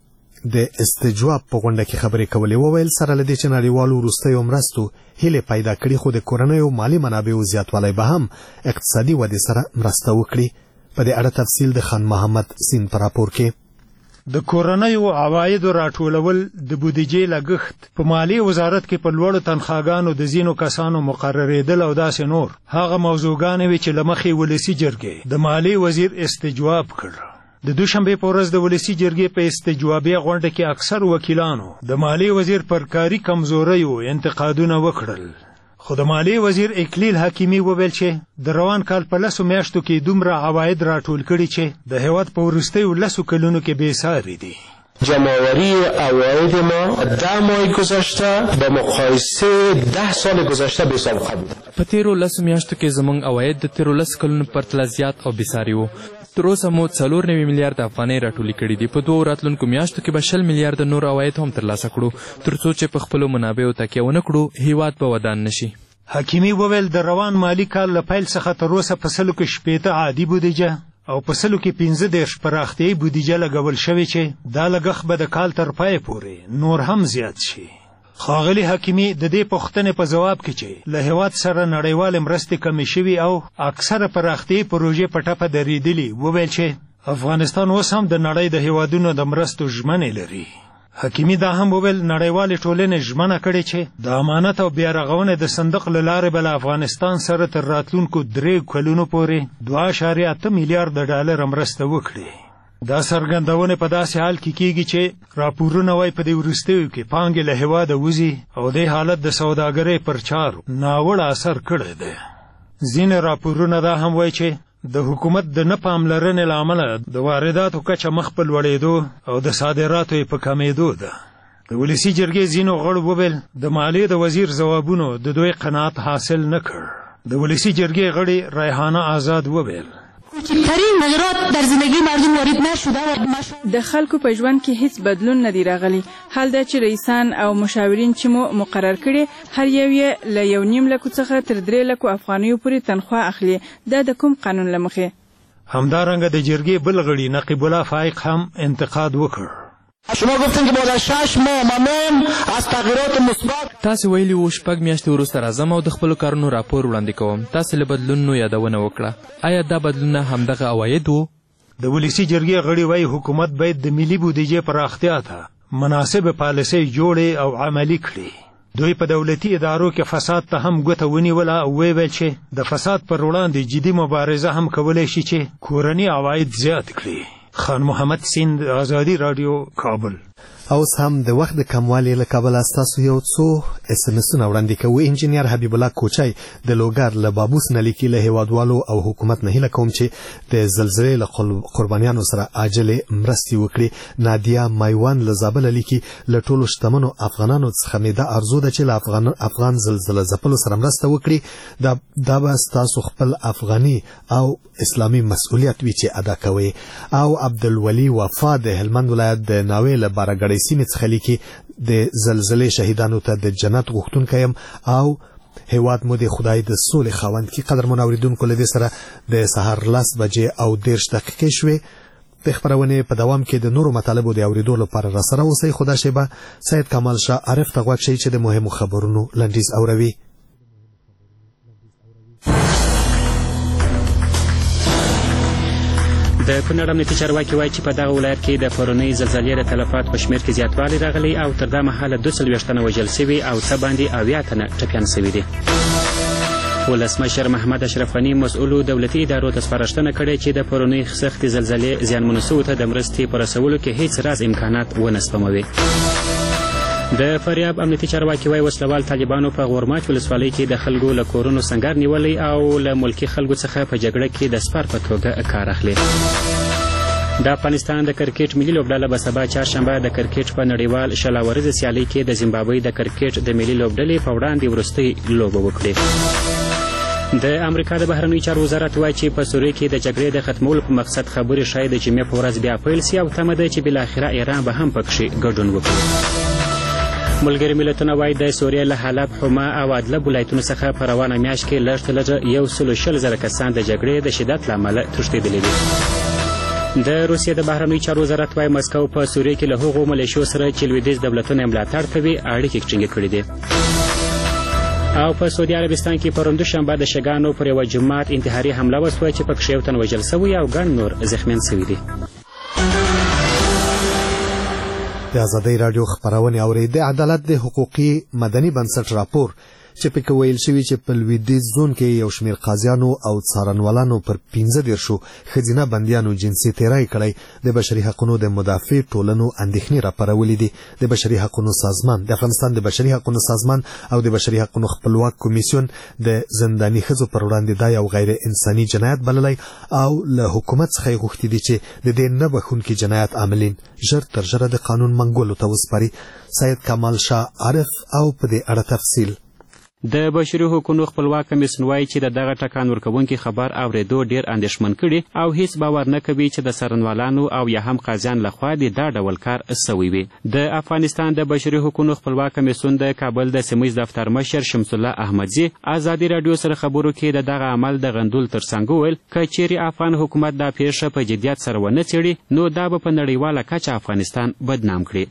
د استجواب په غونډه کې خبرې کولې وویل سره لدې چې نړیوالو وروستیو مرستو هیله پیدا کړي خو د کورنیو مالی منابعو زیاتوالی به هم اقتصادي ودې سره مرسته وکړي. په دې اړه تفصیل د خان محمد سین په راپور کې. د کورنیو عوایدو راټولول د بودیجې لګښت په مالی وزارت کې په لوړو تنخواګانو د ځینو کسانو مقررېدل او داسې نور هغه موضوعګانې وې چې له مخې ولسي جرګې د مالی وزیر استجواب کړ. د دوشنبې په ورځ د ولسي جرګې په استجوابي غونډه کې اکثر وکیلانو د مالی وزیر پر کاري کمزوریو انتقادونه وکړل. خو د مالی وزیر اکلیل حکیمي وویل چې د روان کال په 10 میاشتو کې دومره عواید راټول کړي چې د هیواد په وروستیو 10 کلونو کې بېساري دي. جمع‌آوری عواید ما 10 ماه گذشته به مقایسه 10 سال گذشته بی‌سابقه بود. په تیرو 10 میاشتو کې زموږ عواید د تیرو 10 کلونو په پرتله زیات او بېساري وو. تر اوسه مو 94 میلیارد افغانۍ راټولې کړي دي. په 2 راتلونکو میاشتو کې به 20 میلیارد نور عواید هم ترلاسه کړو تر څو چې په خپلو منابعو تکیه ونه کړو هیواد به ودان نشي. حکیمي وویل د روان مالی کال له پیل څخه تر اوسه په سلو کې 80 عادي بودیجه او په سلو کې 15 پراختیایي بودیجه لګول شوې چې دا لګښت به د کال تر پای پورې نور هم زیات شي. ښاغلي حکیمي د دې پوښتنې په ځواب کې چې له هیواد سره نړیوالې مرستې کمې شوي او اکثره پراختیایي پروژې په ټپه درېدلي وویل چې افغانستان اوس هم د نړۍ د هیوادونو د مرستو ژمنې لري. حکیمي دا هم وویل نړیوالې ټولنې ژمنه کړې چې د امانت او بیارغونې د صندوق له لارې به له افغانستان سره تر راتلونکو 3 کلونو پورې 2.8 میلیارد ډالر مرسته وکړي. دا څرګندونې په داسې حال کې کیږي چې راپورونه وایي په دې وروستیو کې پانګې له هېواده وځي او دې حالت د سوداګرۍ پر چارو ناوړه اثر کړی دی. ځینې راپورونه دا هم وایي چې د حکومت د نه پاملرنې له امله د وارداتو کچه مخ په لوړېدو او د صادراتو یې په کمېدو ده. د ولسي جرګې ځینو غړو وویل د مالیې د وزیر ځوابونو د دوی قناعت حاصل نه کړ. د ولسي جرګې غړي ریحانه آزاد وویل کوچکترین تغییرات در زندگی مردم وارد نشده و د خلکو په ژوند کې هیڅ بدلون نه دی راغلی. حال دا چې رئیسان او مشاورین چې مو مقرر کړي هر یو یې له 1.5 لکو څخه تر 3 لکو افغانیو پورې تنخواه اخلي. دا د کوم قانون له مخې؟ همدارنګه د جرګې بل غړي نقیب الله فائق هم انتقاد وکړ. شما گفتین که بعد از 6 ماه ممنون از تغییرات مثبت. تاسو ویلي وو 6 میاشتې وروسته راځم او د خپلو کارونو راپور وړاندې کوم. تاسو له بدلونونو یادونه وکړه. آیا دا بدلونونه همدغه عواید وو؟ د ولسي جرګې غړي وایي حکومت باید د ملي بودیجې پراختیا ته مناسب پالیسۍ جوړې او عملي کړي. دوی په دولتي ادارو کې فساد ته هم ګوته ونیوله او ویل چې د فساد پر وړاندې جدي مبارزه هم کولی شي چې کورني عواید زیات کړي. خان محمد سیند، آزادي رادیو، کابل. اوس هم د وخت د کموالي له کبله ستاسو یو څو SMS-ونه وړاندې کوو. انجینیر حبیب الله کوچای د لوګر له بابوس نه لیکي، له هیوادوالو او حکومت نه هیله کوم چې د زلزلې له قربانیانو سره عاجلې مرستې وکړي. نادیا مایوان له زابل لیکي، له ټولو شتمنو افغانانو څخه مې دا ارزو ده چې له افغان زلزله ځپلو سره مرسته وکړي. دا به ستاسو خپل افغاني او اسلامي مسؤلیت وي چې ادا کوي. او عبدالولي وفا د هلمند ولایت د ناوې له بارګړۍ سیمې څخه لیکي، د زلزلې شهیدانو ته د جنت غوښتونکی یم او هیواد مو د خدای د سولې خاوند کړي. قدرمنو اورېدونکو، له دې سره د سهار 10:30 شوې. د خبرونې په دوام کې د نورو مطالبو د اورېدو لپاره راسره اوسئ. خدا شیبه سید کمال شاه عارف ته غوږ شئ چې د مهمو خبرونو لنډیز اوروي. د کونړ امنیتي چارواکي وایي چې په دغه ولایت کې د پرونۍ زلزلې د تلفاتو په شمېر کې زیاتوالی راغلی او تر دا مهاله 240 تنه وژل سوي او څه باندې 80 تنه ټپیان سوي دي. ولسمشر محمد اشرف غني مسؤلو دولتي ادارو ته سپارښتنه کړې چې د پرونۍ سختې زلزلې زیانمنو سویو ته د مرستې په رسولو کې هیڅ راز امکانات ونه سپموي. د فاریاب امنیتي چارواکي وایي وسلوال طالبانو په غورماچ ولسوالۍ کې د خلکو له کورونو سنګر نیولی او له ملکي خلکو څخه په جګړه کې د سپر په توګه کار اخلي. د افغانستان د کرکټ ملي لوبډله به سبا چهارشنبه د کرکټ په نړیوال شلاورزه سیالۍ کې د زیمبابوې د کرکټ د ملي لوبډلې په وړاندې وروستۍ لوبه وکړي. د امریکا د بهرنیو چارو وزارت وایي چې په سوریه کې د جګړې د ختمولو په مقصد خبرې شاید د جمعې په ورځ بیا پیل سي او تمه ده چې بالاخره ایران به هم پکښې ګډون وکړي. ملګري ملتونه وایي د سوریه له حلب، حما او ادلب ولایتونو څخه په روانه میاشت کې لږ تر لږه 120,000 کسان د جګړې د شدت له امله تښتېدلي دي. د روسیې د بهرنیو چارو وزارت وایي مسکو په سوریه کې له هغو ملیشو سره چې لویدیځ دولتونه یې ملاتړ کوي اړیکې ټینګې کړي دي. او په سعودي عربستان کې پرون دوشنبه د شګانو پر یوه جومات انتحاري حمله وسوه چې پکښې یو تن وژل سوی او ګڼ نور زخمیان سوي دي. د ازادۍ راډیو خبرونه اوري. د عدالت د حقوقي مدني بنسټ راپور چې پکې ویل شوی چې په لویدیځ زون کې یو شمېر قاضیانو او څارنوالانو پر 15 ښځینه بندیانو جنسي تیری کړی، د بشري حقوقو د مدافع ټولنو اندېښنې راپارولې دي. د بشري حقوقو سازمان، د افغانستان د بشري حقوقو سازمان او د بشري حقوقو خپلواک کمیسیون د زنداني ښځو پر وړاندې دا یو غیر انساني جنایت بللی او له حکومت څخه یې غوښتي دي چې د دې نه بخښونکي جنایت عاملین ژر تر ژره د قانون منګولو ته وسپاري. سید کمال شاه عارف او په دې اړه تفصیل. د بشري حقوقو خپلواک کمیسیون وایي چې د دغه ټکان ورکوونکي خبر اورېدو ډېر اندېښمن کړي او هیڅ باور نه کوي چې د څارنوالانو او یا هم قاضیان لخوا د دا ډول کار سوی وي. د افغانستان د بشري حقوقو خپلواک کمیسیون د کابل د سیمهییز دفتر مشر شمس الله احمدزي ازادي راډیو سره خبرو کې د دغه عمل د غندول ترڅنګ وویل که چیرې افغان حکومت دا پیښه په جدیت سره ونه څېړي نو دا به په نړیواله کچه افغانستان بدنام کړي.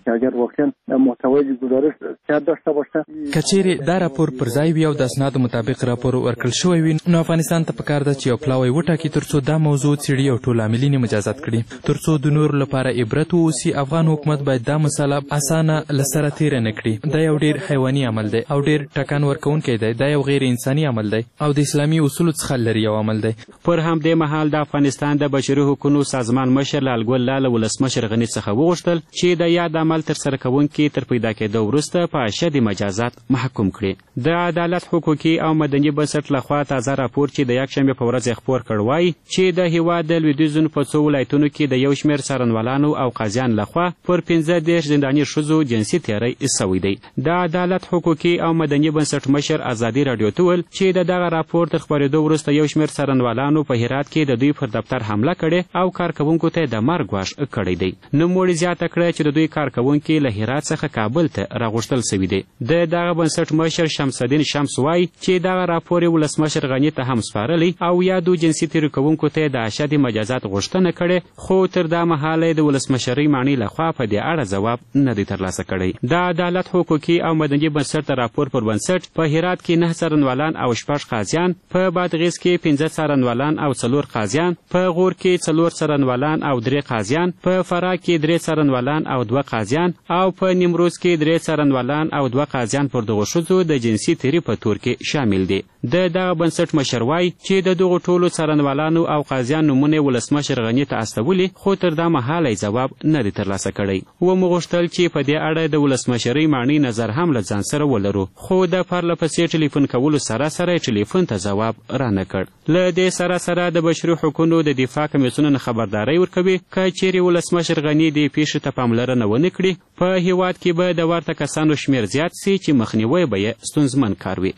که چیرې دا راپور پر ځای وي او د اسنادو مطابق راپور ورکړل شوی وي نو افغانستان ته پکار ده چې یو پلاوی وټاکي ترڅو دا موضوع څېړي او ټول عاملین مجازات کړي ترڅو د نورو لپاره عبرت واوسي. افغان حکومت باید دا مسله اسانه له سره تېره نه کړي. دا یو ډېر حیواني عمل دی او ډېر ټکان ورکوونکی دی. دا یو غیر انساني عمل دی او د اسلامي اصولو څخه لرې یو عمل دی. پر همدې مهال د افغانستان د بشري حقوقو سازمان مشر لالګل لاله ولسمشر غني څخه وغوښتل چې د یاد عمل ترسره کوونکي تر پیدا کېدو وروسته په اشد مجازات محکوم کړي. د عدالت حقوقي او مدني بنسټ لخوا تازه راپور چې د یکشنبې په ورځ خپور کړ وایي چې د هیواد د لویدیځ په څو ولایتونو کې د یو شمېر څارنوالانو او قاضیان لخوا پر 15 زنداني ښځو جنسي تیری سوی دی. د عدالت حقوقي او مدني بنسټ مشر ازادي راډیو ته وویل چې د دغه راپور تر خپرېدو وروسته یو شمېر څارنوالانو په هرات کې د دوی پر دفتر حمله کړې او کارکوونکو ته د مرګ ګواښ کړی دی. نوموړي زیاته کړه چې د دوی کارکوونکي له هرات څخه کابل ته راغوښتل سوي دي. د دغه بنسټ مشر شمس الدین شمس وایي چې دغه راپور یې ولسمشر غني ته هم سپارلی او یادو جنسي تیری کوونکو ته د اشد مجازات غوښتنه کړې خو تر دا مهاله د ولسمشرۍ ماڼۍ لخوا په دې اړه ځواب نه دی ترلاسه کړی. د عدالت حقوقي او مدني بنسټ د راپور پر بنسټ په هرات کې 9 څارنوالان او 6 قاضیان، په بادغیس کې 15 څارنوالان او 4 قاضیان، په غور کې 4 څارنوالان او 3 قاضیان، په فراه کې 3 څارنوالان او 2 قاضیان او په په نیمروز کې 3 څارنوالان او 2 قاضیان پر دغو ښځو د جنسي تیري په تور کې شامل دي. د دغه بنسټ مشر وایي چې د دغو ټولو څارنوالانو او قاضیان نومونه ولسمشر غني ته استولي، خو تر دا مهاله ځواب نه دی ترلاسه کړی. ومو غوښتل چې په دې اړه د ولسمشرۍ معنی نظر هم له ځان سره ولرو، خو د پرله پسې ټلیفون کولو سره سره ټلیفون ته ځواب رانه کړ. له دې سره سره د بشري حقونو د دفاع کمیسیون خبرداری ورکوي که چیرې ولسمشر غني دې پیښې ته پاملرنه ونه کړي، په هیواد کې به د ورته کسانو شمیر زیات سي چې مخنیوی به یې ستونزمن کار وي.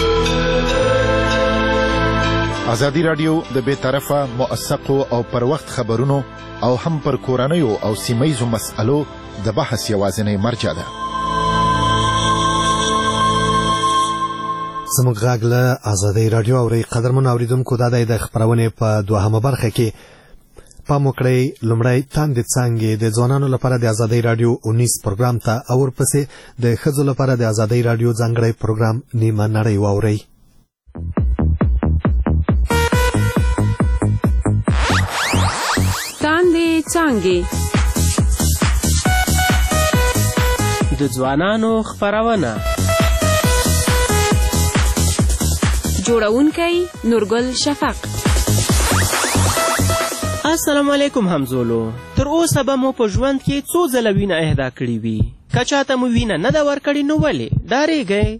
ازادي راډیو د بې طرفه موثقو او پر وخت خبرونو او هم پر کورنیو او سیمهیزو مسألو د بحث یوازینی مرجع ده. زموږ غږ له ازادي راډیو اورئ. قدرمن اوریدونکو، دا د خپرونې په 2مه برخه کې پام وکړئ. لومړی تاندې څانګې د ځوانانو لپاره د ازادي راډیو 19 پروګرام ته، او ورپسې د ښځو لپاره د ازادي راډیو ځانګړی پروګرام نیمه نړۍ واورئ. تاندې څانګې د ځوانانو خپرونه، جوړونکی نورګل شفق. السلام علیکم همزولو. تر اوسه به مو په ژوند کې څو ځله وینه اهدا کړې وي. که چاته مو وینه نه ده ورکړې نو ولې ډارېږئ؟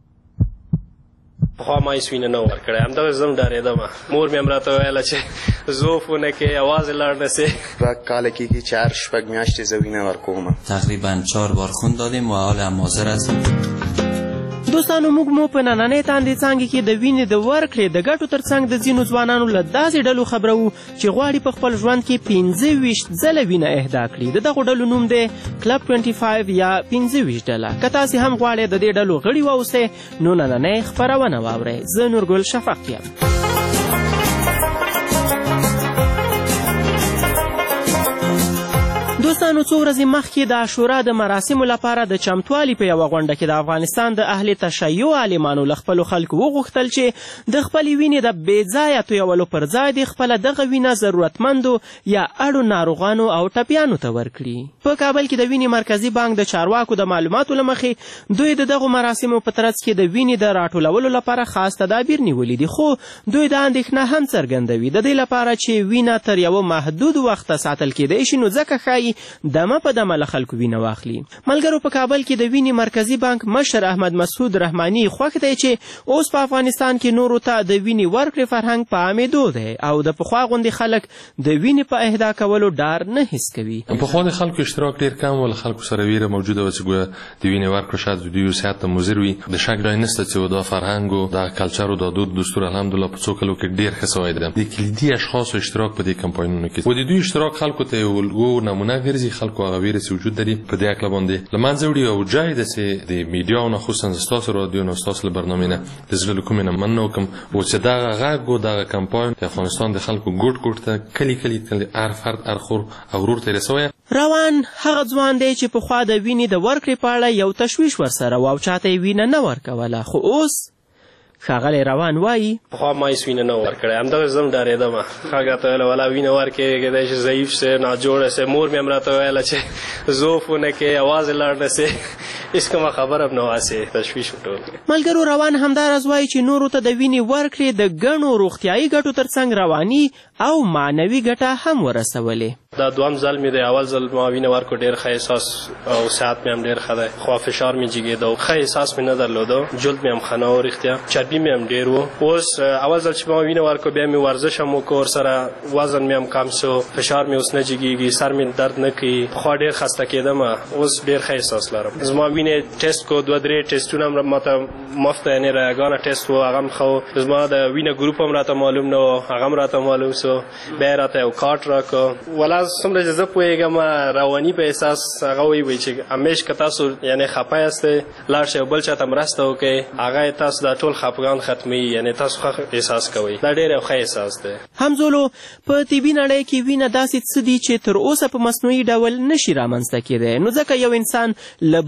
پخوا ما هېڅ وینه نه ورکړی، همدغه زه هم ډارېدم. مور مې هم راته ویله چې زوف ونه کې، یوازې لاړ نه سې. 2 کاله کېږي چې هر شپږ میاشتې زه وینه ورکوم. تقریبا 4 بار خون دادیم و حال هم حاضر هستیم. دوستانو، موږ مو په نننۍ تاندې څانګې کې د وینې د ورکړې د ګټو تر څنګ د ځینو ځوانانو له داسې ډلو خبرو چې غواړي په خپل ژوند کې 25 ځله وینه اهدا کړي. د دغو ډلو نوم دی کلب 25 یا 25 ډله. که تاسې هم غواړئ د دې ډلو غړي واوسئ نو نننۍ خپرونه واورئ. زه نورګل شفق یم. دوستانو، څو ورځې مخکې د عاشورا د مراسمو لپاره د چمتوالي په یوه غونډه کې د افغانستان د اهل تشیع عالمانو له خپلو خلکو وغوښتل چې د خپلې وینې د بېځایه تویولو پر ځای د خپله دغه وینه ضرورتمندو یا اړو ناروغانو او ټپیانو ته ورکړي. په کابل کې د وینې مرکزي بانک د چارواکو د معلوماتو له مخې دوی د دغو مراسمو په ترڅ کې د وینې د راټولولو لپاره خاص تدابیر نیولي دي، خو دوی دا اندېښنه هم څرګندوي د دې لپاره چې وینه تر یوه محدود وخته ساتل کېدی شي، نو ځکه ښایي دمه په دمه له خلکو وینه واخلي. ملګرو، په کابل کې د وینې مرکزي بانک مشر احمد مسعود رحماني خوښ دی چې اوس په افغانستان کې نورو ته د وینې ورکړې فرهنګ په عامېدو دی او د پخوا غوندې خلک د وینې په اهدا کولو ډار نه حس کوي. پخوا د خلکو اشتراک ډېر کم و، له خلکو سره ویره موجوده وه چې ګویا د وینې ورکړه شاید د دوی صحت ته مضر وي. د شک ځای نشته چې دا فرهنګ او دا کلچر او دا دود دستور الحمدلله په څو کلو کې ډېر ښه سوی دی. د کلیدي اشخاصو اشتراک په دې کمپاینونو کې و د دوی اشتراک خلکو ته یو الګو نمونه ګرځي. خلکو هغه ویره چې وجود لري په دې اکله باندې له منځه وړي او جای ده چې د میډیا نه خصوصا ستاسو رادیو نه ستاسو له برنامې نه د زړه له کومې نه مننه وکړم او چې دغه غږ او دغه کمپاین د افغانستان د خلکو ګوټ ګوټ ته کلی هر فرد هر خور او ورور ته رسوي. روان هغه ځوان دی چې پخوا د وینې د ورکړې په اړه یو تشویش ورسره و او چاته یې وینه نه ورکوله، خو اوس ښاغلی روان وایي پخوا ما هېڅ وینه نه ورکړی، همدغه زه هم ډارېدم. خلک راته ویله ولا وینه ورکړې کېدای شي ضعیف سې، ناجوړه سې. مور مې هم راته ویله چې زوف ونه کې، یوازې لاړ نه سې. هېڅ کومه خبره هم نه وه سې، تشویش وټول. ملګرو، روان همداراز وایي چې نورو ته د وینې ورکړې د ګڼو روغتیایي ګټو تر څنګ رواني او معنوي ګټه هم ورسولې. دا دوام ځل مې دی. اول ځل ما وینه ورکړو ډېر ښه احساس او صحت مې هم ډېر ښه دی، خو فشار مې جګېده او ښه احساس مې نه درلوده. جلد مې هم ښه نه و، رښتیا چربي مې هم ډېر و. اوس اول ځل چې ما وینه ورکړو بیا مې ورزش هم وکړو، ورسره وزن مې هم کم سو، فشار مې اوس نه جګېږي، سر مې درد نه کوي. پخوا ډېر خسته کېدم، اوس ډېر ښه احساس لرم. زما وینې ټیسټ کو 2-3 ټیسټونه هم ماته مفت یعنې رایګانه ټیسټ و، هغه هم ښه و. زما د وینه ګروپ هم راته معلوم نه و، هغه هم راته معلوم سو. بیا یې راته یو کارت راکړو. ولا څومره چې زه پوهېږم رواني په احساس هغه وایي چې همیش که تاسو یعنې خفه یاستئ لاړ شئ او بل چاته مرسته وکړئ، هغه تاسو دا ټول خفګان ختموي، یعنې تاسو ښه احساس کوئ. دا ډېر یو ښه احساس دی. همزولو، په طبي نړۍ کې وینه داسې څه دي چې تر اوسه په مصنوعي ډول نشي رامنځته کېدی، نو ځکه یو انسان له بل انسان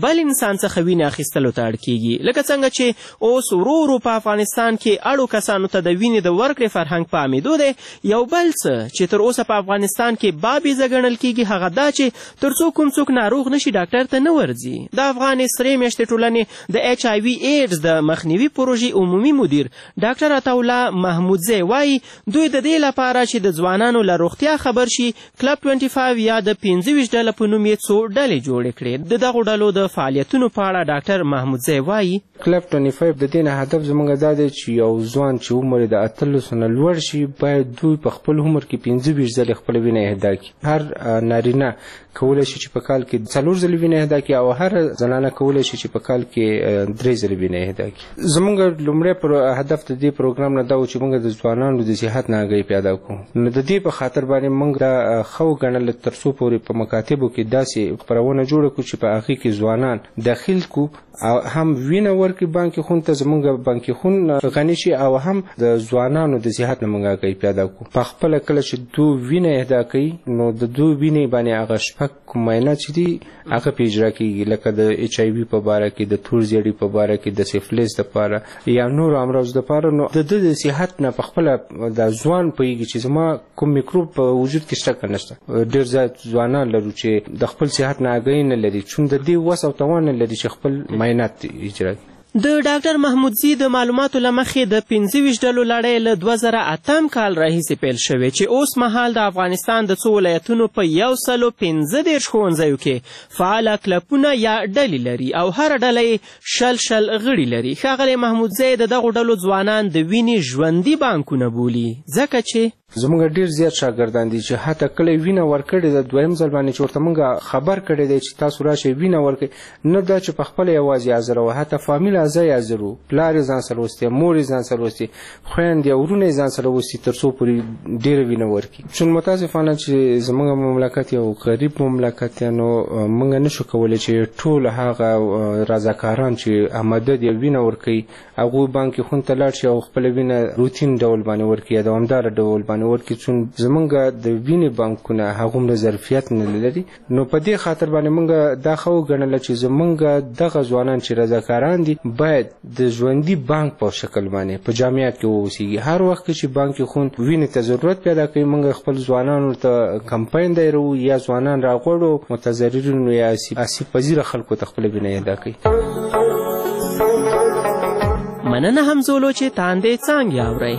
انسان څخه وینې اخیستلو ته اړ کیږي، لکه څنګه چې اوس ورو ورو په افغانستان کې اړو کسانو ته د وینې د ورکړې فرهنګ په عامېدو دی. یو بل څه چې تر اوسه په افغانستان کې بابیزه ګڼل کیږي هغه دا چې تر څو کوم څوک ناروغ نشي ډاکټر ته نه ورځي. د افغاني سرې میاشتې ټولنې د ایچ آی وي ایډز د مخنیوي پروژې عمومي مدیر ډاکټر عطاالله محمودزی وایي دوی د دې لپاره چې د ځوانانو له روغتیا خبر شي کلب 25 یا د 25 ډله په نوم یې څو ډلې جوړې کړې. د دغو ډلو د فعالیتونو په اړه ډاکټر محمودزی وایي کلب 25 د دې نه هدف زموږ دا دی چې یو ځوان چې عمر د 18 نه لوړ شي باید دوی په خپل عمر کې 25 ځلې خپل وینه اهدا کړي. هر نارینه کولی شي چې په کال کې 4 ځلې وینه اهدا کړي او هر زنانه کولی شي چې په کال کې 3 ځلې وینه اهدا کړي. زموږ لومړی هدف د دې پروګرام نه دا و چې موږ د ځوانانو د صحت نه آګاهي پیدا کړو. نو د دې په خاطر باندې موږ دا ښه وګڼل تر څو پورې په مکاتبو کې داسې خپرونه جوړه کړو چې په هغې کې ځوانان داخل کړو او هم وینه ورکړي بانکي خون ته زموږ بانکي خون غني شي او هم د ځوانانو د صحت نه موږ آګاهي پیدا کړو. په خپله کله چې دوی وینه اهدا کوي نو د دوی وینې باندې هغه شپږ معاینه چې دي هغه پې اجرا کېږي، لکه د ایچ آی وي په باره کې، د تور زیړي په باره کې، د سفلیس دپاره یا نورو امراضو دپاره. نو د ده د صحت نه په خپله دا ځوان پوهېږي چې زما کوم میکروب په وجود کې شته که نشته. ډېر زیات ځوانان لرو چې د خپل صحت نه آګاهي نه لري، چون د دې وس او توان نه لري چې خپل معاینات اجرا کړي. د ډاکټر محمودزی د معلوماتو له مخې د 25 ډلو لړۍ له 2008 کال راهیسې پیل شوې چې اوس مهال د افغانستان د څو ولایتونو په 115 ښوونځیو کې فعاله کلبونه یا ډلې لري او هر ډله شل غړي لري. ښاغلی محمودزی د دغو ډلو ځوانان د وینې ژوندي بانکونه بولي ځکه چې زموږ ډېر زیات شاګردان دي چې حتی کله وینه ورکړې ده دویم ځل باندې چې ورته موږ خبر کړی دی چې تاسو راشئ وینه ورکړئ، نه دا چې په خپله یوازې حاضر وه، حتی فامیل اعضا یې حاضر وو، پلار یې ځان سره وستې، مور یې ځان سره وستې، خویندې او ورونه یې ځان سره وستي تر څو پورې ډېره وینه ورکړي. چون متاسفانه چې زموږ مملکت یو غریب مملکت دی نو موږ نشو کولی چې ټول هغه رضاکاران چې آماده دي وینه ورکوي هغوی بانکي خون ته لاړ شي او خپله وینه روتین ډول باندې ورکړي یا دوامداره ډول باندې ورکړي، چون زمونږ د وینې بانکونه هغومره ظرفیت نه لري. نو په دې خاطر باندې موږ دا ښه وګڼله چې زمونږ دغه ځوانان چې رضاکاران دي باید د ژوندي بانک په شکل باندې په جامعه کې واوسېږي. هر وخت چې بانکي خون وینې ته ضرورت پیدا کوي موږ خپل ځوانانو ته کمپاین دایرو یا ځوانان راغواړو متضررینو یا آسیب پذیره خلکو ته خپله وینه اهدا کوي. مننه همزولو چې تاندې څانګې اورئ.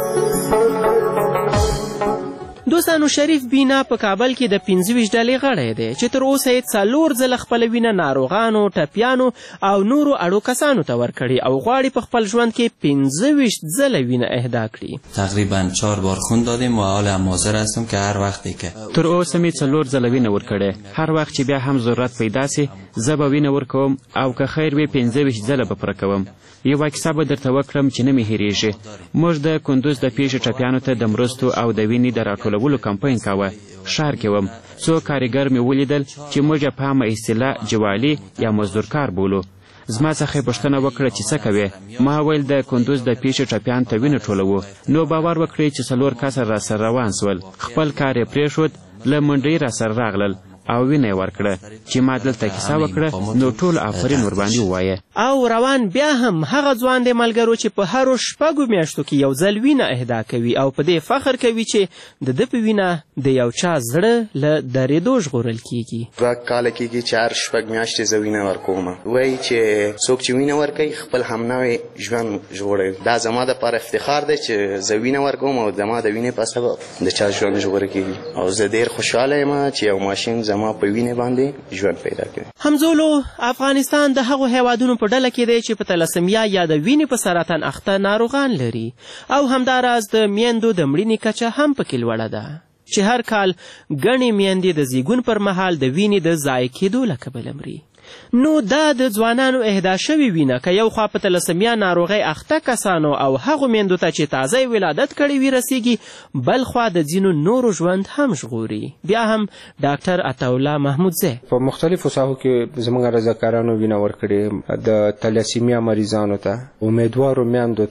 دوستانو شریف بینا په کابل کې د 25 ډلې غړی دی چې تر اوسه یې 4 ځله خپله وینه ناروغانو، ټپیانو او نورو اړو کسانو ته ورکړي او غواړي په خپل ژوند کې 25 ځله وینه اهدا کړي. تقریبا 4 بار خون دادیم و حال هم حاضر هستم که هر وقتی که تر اوسه مې 4 ځله وینه ورکړې. هر وخت چې بیا هم ضرورت پیدا سي زه به وینه ورکوم او که خیر وي 25 ځله به پوره کوم. یوه کیسه به درته وکړم چې نه مې هېرېږي. موږ د کندوز د پیښې ټپیانو ته د مرستو او د وینې د راټولولو کمپاین کاوه. ښار کې وم، څو کارګر مې ولیدل چې موږ په عامه اصطلاح جوالي یا مزدورکار بولو. زما څخه یې پوښتنه وکړه چې څه کوې؟ ما ویل د کندوز د پیښې ټپیانو ته وینه ټولوو. نو باور وکړئ چې 4 کسه راسره روان سول. خپل کار یې پرېښود، له منډۍ راسره راغلل او وینه یې ورکړه. چې ما دلته کیسه وکړه نو ټول آفرین ورباندې ووایه. او روان بیا هم هغه ځوان دی ملګرو چې په هرو 6 میاشتو کې یو ځل وینه اهدا کوي او په دې فخر کوي چې د ده په وینه د یو چا زړه له درېدو ژغورل کیږي. 2 کاله کېږي چې هر 6 میاشتې زه وینه ورکوم. وایي چې څوک چې وینه ورکوي خپل همنوی ژوند ژغوروي. دا زما دپاره افتخار دی چې زه وینه ورکوم او زما د وینې په سبب د چا ژوند ژغوره کېږي او زه ډېر خوشحاله یم چې یو ماشین زما په وینې باندې ژوند پیدا کوي. همزولو افغانستان د هغو هیوادونو په ډله کې دی چې په تلسمیا یا د وینې په سرطان اخته ناروغان لري او همداراز د میندو د مړینې کچه هم پکې لوړه ده چې هر کال ګڼې میندې د زیږون پر مهال د وینې د ضایع کېدو له کبله مري. نو دا د ځوانانو اهدا شوې وینه که یو خوا په تلسمیا ناروغۍ اخته کسانو او هغو میندو ته چې تازه ولادت کړی وي رسیږي، بل خوا د ځینو نورو ژوند هم ژغوري. بیا هم ډاکټر عطاالله محمودزی په مختلفو ساحو کې زموږ رضاکارانو وینه ورکړې، د تلسمیا مریضانو ته، امیدوارو میندو ته،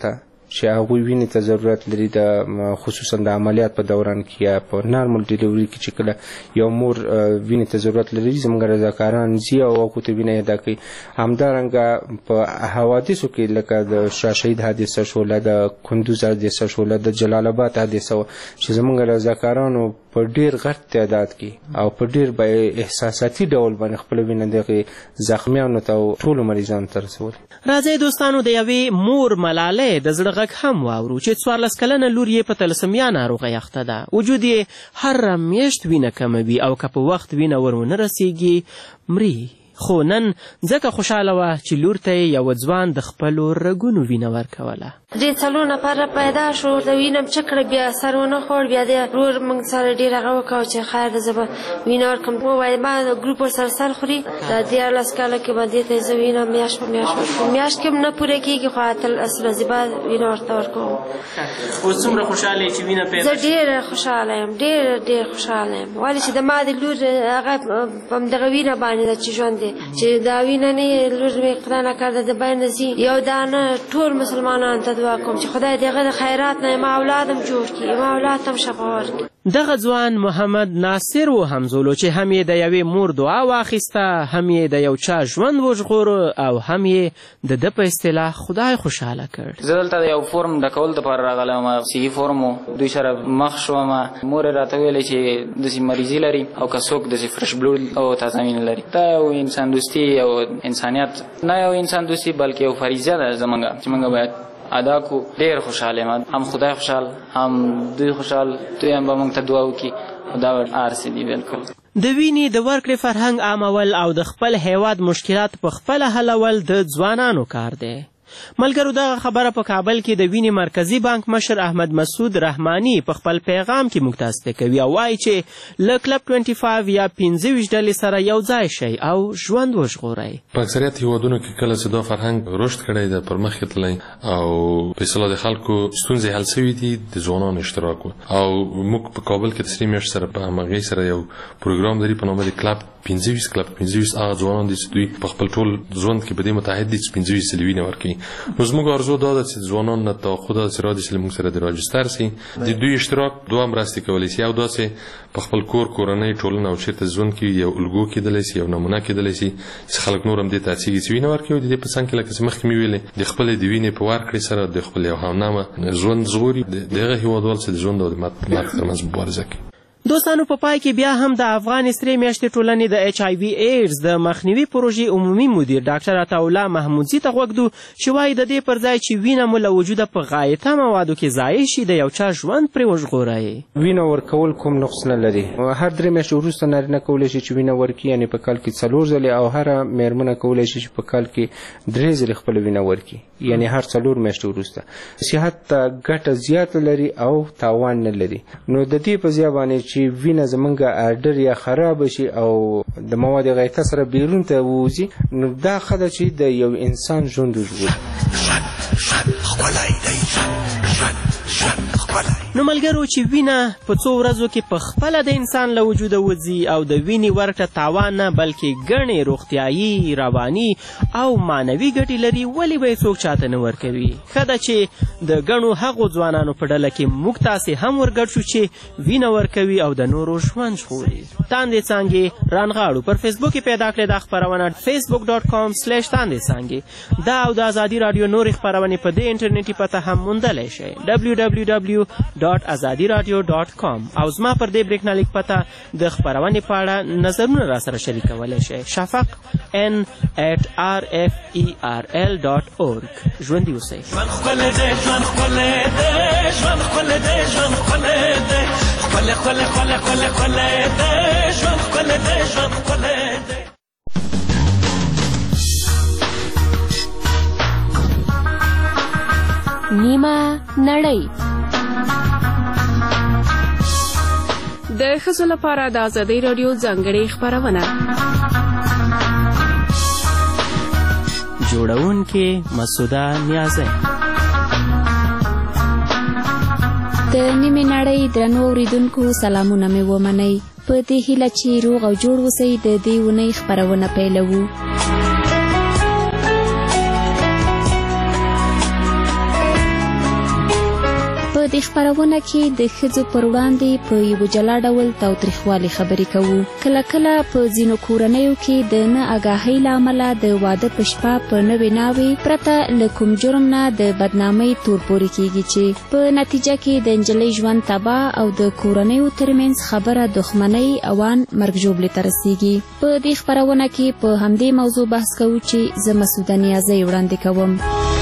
چې هغوی وینې ته ضرورت لري د خصوصا د عملیات په دوران کې یا په نارمل ډیلیوري کې چې کله یو مور وینې ته ضرورت لري زموږ رضاکاران ځي او هغو ته وینه اهدا کوي. همدارنګه په حوادثو کې لکه د شاه شهید حادثه شوله، د کندوز حادثه شوله، د جلال آباد حادثه وه چې زموږ رضاکارانو په ډیر غټ تعداد کې او په ډیر به احساساتي ډول باندې خپل وینه دغه زخمیانو ته او ټولو مریضانو ته رسول. راځئ دوستانو د یوې مور ملالۍ د زړه غږ هم واورو چې 14 کلنه لور یې په تلسمیا ناروغۍ اخته ده. وجود یې هر میاشت وینه کموي او که په وخت وینه ور ونه رسیږي مري. خو نن ځکه خوشحاله وه چې لور ته یې یو ځوان د خپلو رګونو وینه ورکوله. درې څلور نفره پیدا شو، د وینه چک کړه، بیا سر ونه خوړ، بیا د ورور موږ سره ډېر هغه وکړو چې خیر ده زه به وینه ورکړم. ووایي ما ګروپ ورسره سر خوري، د 14 کاله کې به دې ته زه وینه میاشت په میاشت ورکوم. میاشت کې هم نه پوره کېږي خو 18 ورځې بعد وینه ورته ورکوم. اوس څومره خوشحاله یې چې وینه پیدا زه ډېره خوشحاله یم، ډېر خوشحاله یم، ولې چې د ما د لور هغه په همدغه وینه باندې ده چې ژوند دی، چې دا وینه نه لور مې خدای نکرده د بیان ځي. یو دانه ټول مسلمانانو ته دعا کوم چې خدای دغه د خیرات نه ما اولاد هم جوړ کړي، ما اولاد هم شفا ورکړي. دغه ځوان محمد ناصر و همزولو چې هم یې د یوې مور دعا واخیسته، هم یې د یو چا ژوند وژغوره او هم یې د ده په اصطلاح خدای خوشحاله کړ. زه دلته د یو فورم ډکول دپاره راغلی صحي فورم و، دوی سره مخ شوم. مور یې راته ویلې چې داسې مریضي لري او که څوک داسې فرش بلود او تازه وینه لري. دا یو انسان دوستي او انسانیت نه یو انسان دوستي بلکې یو فریضه ده زموږ چې موږ باید ادا کو. ډېر خوشحاله یم، هم خدای خوشحال هم دوی خوشحال، دوی هم به موږ ته دعا وکړي. دا ارڅ دي بالکل. د وینې د ورکړې فرهنګ عامول او د خپل هیواد مشکلات په خپله حلول د ځوانانو کار دی. ملګرو دغه خبره په کابل کې د وینې مرکزي بانک مشر احمد مسعود رحماني په خپل پیغام کې موږ ته تصدیق کوي او وایي چې له کلب 25 یا 25 ډلې سره یو ځای شئ او ژوند وژغورئ. په اکثریت هیوادونو کې کله چې دا فرهنګ رشد کړی ده، پرمخ یې تللی او په اصطلاح د خلکو ستونزې حل سوي دي د ځوانانو اشتراک و. او موږ په کابل کې د 3 میاشتې سره په همغږۍ سره یو پروګرام لري په نامه د کلب 25 هغه ځوانان دي چې دوی په خپل ټول ژوند کې په دې متحد دي چې 25 ځلې وینه ورکوي. نو زموږ آرزو دا ده چې ځوانان نه توقع ده چې رادي چې موږ سره د راجستر سي، د دوی اشتراک دوه مرستې کولی شي او داسې په خپل کورنۍ ټولنه او چېرته ژوند کې یو الګو کېدلی شي، یو نمونه کېدلی شي چې خلک نور هم دې ته هڅېږي چې وینه ورکوي. د دې په څنګ کې لکه چې مخکې مې ویلې د خپلې د وینې په ورکړې سره د خپل یو همنامه ژوند ژغوري، د هغه هېوادوال چې د ژوند او د مرګ ترمنځ مبارزه کوي. دوستانو په پای کې بیا هم د افغان سرې میاشتې ټولنې د HIV ایډز د مخنیوي پروژې عمومي مدیر ډاکټر عطاالله محمودزي ته غوږ دو چې وایي د دې پر ځای چې وینه مو له وجوده په غایطه موادو کې ضایع شي د یو چا ژوند پرې وژغورئ. وینه ورکول کوم نقص نه لري. هر 3 میاشتې وروسته نارینه کولی شي چې وینه ورکړي، یعنې په کال کې 4 ځلې، او هره میرمنه کولی شي چې په کال کې 3 ځلې خپل وینه ورکړي، یعنې هر 4 میاشتې وروسته. صحت ته ګټه زیاته لري او تاوان نه لري. نو د دې په ځای باندې چې وینه زمونږ اډر یا خراب شي او د مواد غایطه سره بیرون ته ووځي، نو دا ښه ده چې د یو انسان ژوند وژغوري. نو ملګرو چې وینه په څو ورځو کې په خپله د انسان له وجوده وځي او د وینې ورکړه تاوان نه بلکې ګڼې روغتیایي، رواني او معنوي ګټې لري، ولې به یې څوک چاته نه ورکوي؟ ښه ده چې د ګڼو هغو ځوانانو په ډله کې موږ تاسې هم ورګډ شو چې وینه ورکوي او د نورو ژوند ژغوري. تاندې څانګې رانغاړو پر فیسبوک کې پیدا کړې دا خپرونه facebook.com/تاندې څانګې. دا او د ازادي راډیو نورې خپرونې په دې انټرنیټي پته هم موندلی شئ www.azadiradio.com او زما پر دې بریښنالیک پته د خپرونې په اړه نظرونه را سره شریکولی شئ. شفق n@rferl.org. ژوندي اوسئ. نیمه نړۍ د ښځو لپاره د ازادۍ راډیو ځانګړې خپرونه. جوړونکې مسعوده نیازی. د نیمې نړۍ درنو اوریدونکو سلامونه مې ومنئ. په دې هیله چې روغ او جوړ اوسئ د دې اونۍ خپرونه پیلوو. دې خپرونه کې د ښځو پر وړاندې په یو جلا ډول تاوتریخوالي خبرې کوو. کله کله په ځینو کورنیو کې د نه آګاهۍ له امله د واده په شپه په نوې ناوې پرته له کوم جرم نه د بدنامۍ تور پورې کیږي چې په نتیجه کې د نجلۍ ژوند تباه او د کورنیو ترمنځ خبره دښمنۍ اوان مرګ ژوبلې ته رسیږي. په دې خپرونه کې په همدې موضوع بحث کوو چې زه مسعوده نیازۍ وړاندې کوم.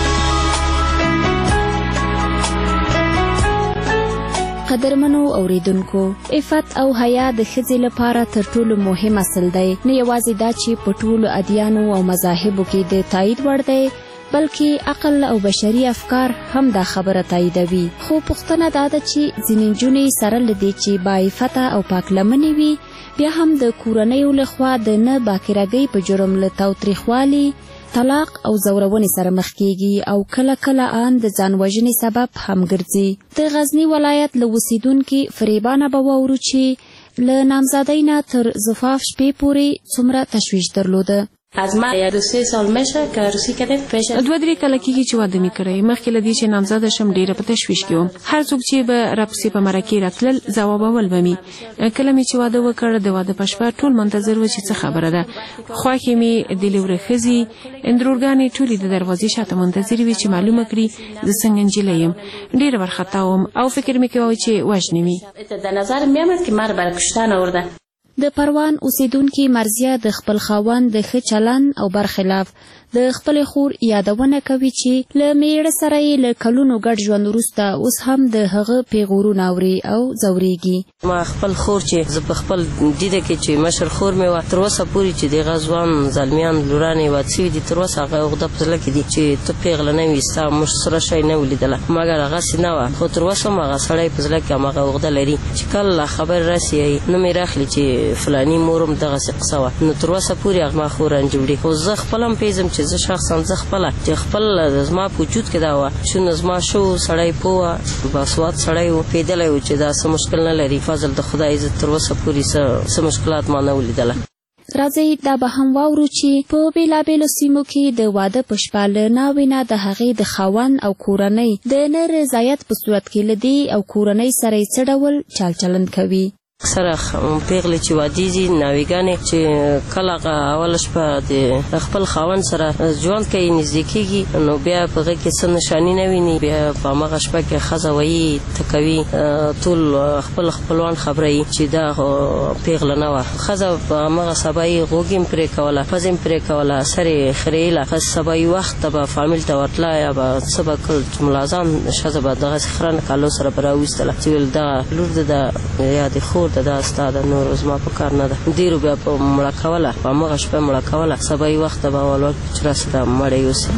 قدرمنو اوریدونکو، عفت او حیا د ښځې لپاره تر ټولو مهم اصل دی. نه یوازې دا چې په ټولو ادیانو او مذاهبو کې د تایید وړ دی، بلکې عقل او بشري افکار هم دا خبره تاییدوي. خو پوښتنه دا ده چې ځینې نجونې سره له دې چې باعفته او پاکلمنې وي، بیا هم د کورنیو لخوا د نه باکرګۍ په جرم له تاوتریخوالي، طلاق او زورونې سره مخ کیږي او کله کله ان د ځان وژنې سبب هم ګرځي. د غزنی ولایت له اوسیدونکي فریبانه به واورو چې له نامزادۍ نه تر زفاف شپې پورې څومره تشویش درلوده. از ما 2-3 سال میشه که عروسی کردیم پیش 2-3 کاله کېږي چې واده مې کړی. مخکې له دې چې نامزاده شم ډېره په تشویش کې وم. هر څوک چې به راپسې په مرکې راتلل ځوابول به مې. کله مې چې واده وکړ د واده په شپه ټول منتظر و چې څه خبره ده. خوښې مې د لورې ښځې اندرورګانې ټولې د دروازې شاته منتظرې وې چې معلومه کړي زه څنګه نجلۍ یم. ډېره وارخطا وم او فکر مې کوه چې وژنې مې. در نظر میآمد که مرا برای کشتن آورده. د پروان اوسیدونکي مرضیه د خپل خاوند د ښه چلند او برخلاف د خپل خور یادونه کوي چې له میړه سره یې له کلونو ګډ ژوند وروسته اوس هم د هغه پیغورونه اوري او ځورېږي. ما خپل خور چې زه په خپل دیده کې چې مشر خور مې وه تر اوسه پورې چې دغه ځوان زلمیان لورانې واده شوي دي تر اوسه هغه عقده په زړه کې دي چې ته پیغله نه وې ستا موږ سره شی نه ولیدله مګر هغسې نه وه خو تر اوسه هم هغه سړی په زړه کې همغه عقده لري چې کله خبر راسي نه مې راخلي چې فلاني مور هم دغسې قصه وه نو تر اوسه پورې هغه ما خور انجوړي خو زه خپل هم پېژنم چې زه شخصا زه خپله چې خپل زما په وجود کې دا وه شونه زما شو سړی پوه باسواد سړی و پېدلی و چې دا څه مشکل نه لري فضل د خدای زه تر اوسه پورې څه مشکلات ما نه ولیدله. راځئ دا به هم واورو چې په بېلابېلو سیمو کې د واده په شپه له ناوې نه د هغې د خاوند او کورنۍ د نه رضایت په صورت کې له دې او کورنۍ سره یې څه ډول چال چلند کوي. اکثره پیغلې چې وادېږي ناوېګانې چې کله هغه اوله شپه د خپل خاوند سره ژوند کوي نږدې کېږي نو بیا په هغې کې څه نښاني نه ویني بیا په همغه شپه کې ښځه وایي تکوي ټول خپل خپلوان خبروي چې دا پیغله نه وه ښځه په همغه سبا یې غوږ یې پرې کوله پزه یې پرې کوله سر یې خریله ښځه سبا یې وخت ته به فامیل ته ورتله یا به څه به کړل ملازان ښځه به دغسې خرنه کالو سره به راویستله چې ویل دغه لور ده یا د خور دا ستا د نور زما په کار نه ده ډېرو بیا په مړه کوله په همغه شپه مړه کوله سبا یې وخت ته به ولور چې راسه دا مړی اوسي.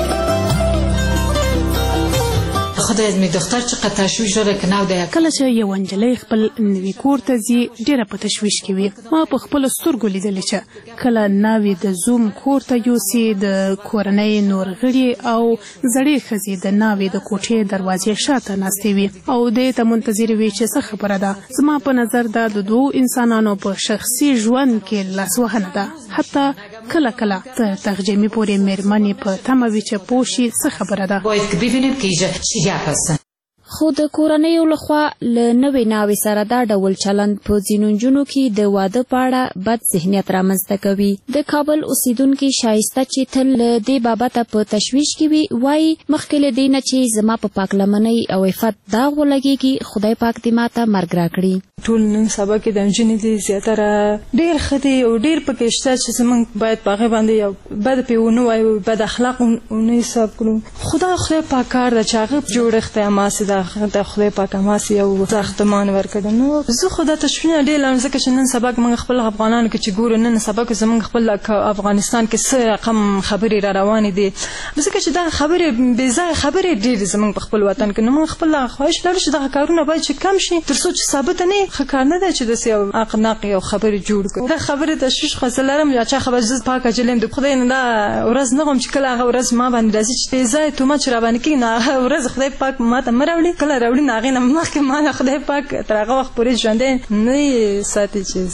خدای می دختر چقدر تشویش داره که نو ده کله چې یو نجلۍ خپل نوي کور ته ځي ډېره په تشویش کې وي. ما په خپلو سترګو لیدلې چې کله ناوې د زوم کور ته یوسي د کورنۍ نور غړي او زړې ښځې د ناوې د کوټې دروازې شاته ناستې وي او دې ته منتظرې وي چې څه خبره ده. زما په نظر دا د دوو انسانانو په شخصي ژوند کې لاسوهنه ده. حتی کله کله تر ترجمې پورې مېرمنې په تمه وي چې پوه شي څه خبره ده. باید که ببینیم که چی گپ هستن. خو د کورنیو لخوا له نوې ناوې سره دا ډول چلند په ځینو نجونو کې د واده په اړه بد ذهنیت رامنځته کوي. د کابل اوسیدونکي شایسته چې تل له دې بابته په تشویش کې وي وایي مخکې له دې نه چې زما په پاکلمنۍ او عفت داغ ولګېږي خدای پاک دې ماته مرګ راکړي. ټول نن سبا کې د نجونې دي زیاتره ډېر ښه دي او ډېر پکې شته چې زموږ باید په هغې باندې یو بد پې ونه وایو بد اخلاق ونه حساب کړو. خدای پاک کار ده چې هغه جوړښت یې هماسې ده د خدای پاک هماسې یو ساختمان ورکړی. نو زه خو دا تشویشونه ډېر لرم ځکه چې نن سبا کې موږ خپل افغانانو کې چې ګورو نن سبا کې زموږ خپل افغانستان کې څه رقم خبرې را روانې دي ځکه چې دا خبرې بې ځایه خبرې ډېرې زموږ په خپل وطن کې. نو موږ خپل خواهش لرو چې دغه کارونه باید چې کم شي تر څو چې ثابته نه ښه کار نه دی چې داسې یو عقناق یو خبرې جوړ کړو. دا خبرې تشویش خو زه لرم یا چا خبر زه پاکه جلیم د خدای نه دا ورځ نه غواړم چې کله هغه ورځ ما باندې راځي چې بې ځایه تهمت چې راباندې کېږي نو هغه ورځ خدای پاک ما ته مه راوړي کله راوړي نو هغې نه مخکې ما نه خدای پاک تر هغه وخت پورې ژوندی نه یې ساتي چې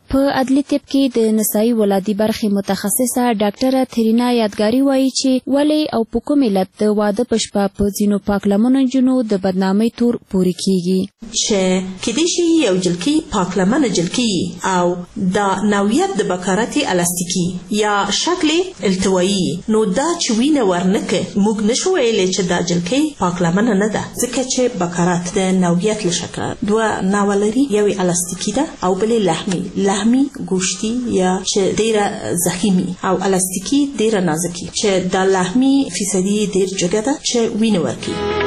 په عدلي طب کې د نسایي ولادي برخې متخصصه ډاکټره ترینا یادګاري وایي چې ولې او په کوم علت د واده په شپه په ځینو پاکلمنو نجونو د بدنامۍ تور پورې کیږي چې کېدای شي یو جلکۍ پاکلمنه جلکۍ او د نوعیت د بکارت الاستیکي یا شکل التوایی نو دا چې وینه ورنکه موږ نشو ویلی چې دا جلکۍ پاکلمنه نه ده ځکه چې بکارت د نوعیت له شکله دوه نوع لري یوې الاستیکي ده او بلې لحمی گوشتی یا چې ډیره زخیمی او الاستیکی ډیره نازکی چې د لحمی فیصدی ډیر جګه ده چې وینه ورکوي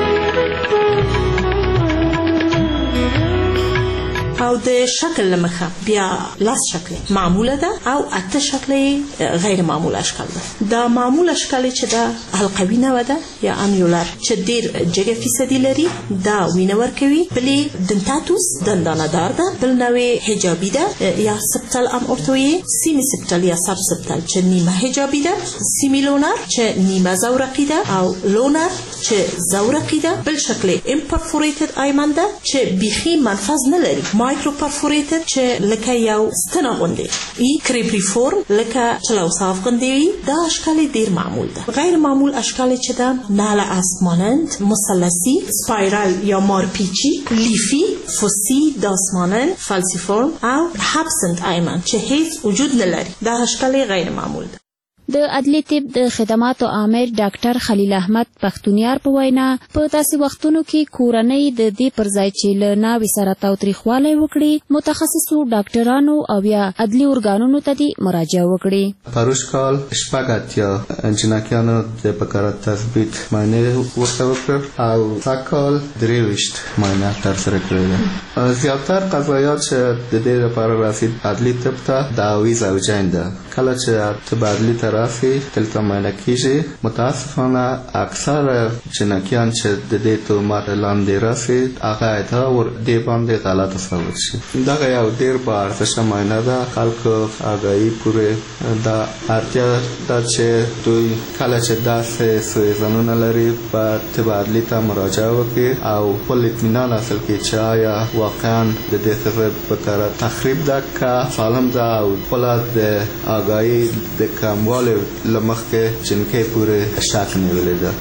او د شکل لمخه بیا لاس شکل معموله ده او اته شکل غیر معمول اشکال ده دا معمول اشکال چې دا حلقوي نوع ده یا انیولر چې ډیر جګه فیصدی لري دا وینه ورکوي بلې دنتاتوس دندانه دار ده بل نوع حجابی ده یا سبتل ام ارتوی سیمی سبتل یا سب سبتل چې نیمه حجابی ده سیمی لونر چې نیمه زورقی ده او لونر چې زورقی ده بل شکل امپرفوریتد ایمن ده چې بیخی منفذ نه لري مایکرو پرفوریتد چې لکه یو ستنه غوندې ای کریپریفورم لکه چلوصاف غوندې دا اشکال ډیر معمول ده غیر معمول اشکال چې ده ناله اسمانند مثلثی سپایرال یا مارپیچی لیفی فوسی داسمانند فالسیفورم او هابسنت ایمن چې هیڅ وجود نه لري دا اشکال غیر معمول ده د عدلي طب د خدماتو عامر ډاکټر خلیل احمد پښتونیار په وینا په داسې وختونو کې کورنۍ د دې پر ځای چې له ناوې سره تاوتریخوالی وکړي متخصصو ډاکټرانو او یا عدلي ارګانونو ته دې مراجعه وکړي. پروش کال شپږ اتیا جنکیانو د بکارت تثبیت معاینه ورته وکړه او سږکال 23 معاینه ترسره کړې ده. زیاتر قضایات چې د دې لپاره رسید عدلي طب ته دعوی زوجین ده. کله چې طب عدلي ته راسي دلته معاینه کیږي متاسفانه اکثر جنکیان چې د دې تهمت لاندې راسي هغه دا ور دې باندې غلط ثابت شي. دا یو ډیر په ارزښت معاینه ده خلکو آگاهی پورې دا اړتیا ده چې دوی کله چې داسې سویزنونه لري په طب عدلي ته مراجعه وکړي او خپل اطمینان حاصل کړي چې آیا واقعا د دې ښځې بکاره تخریب ده که سالم ده او خپل د آگاهی د کموالي لمخکې جنکۍ پورې شک نیولې ده.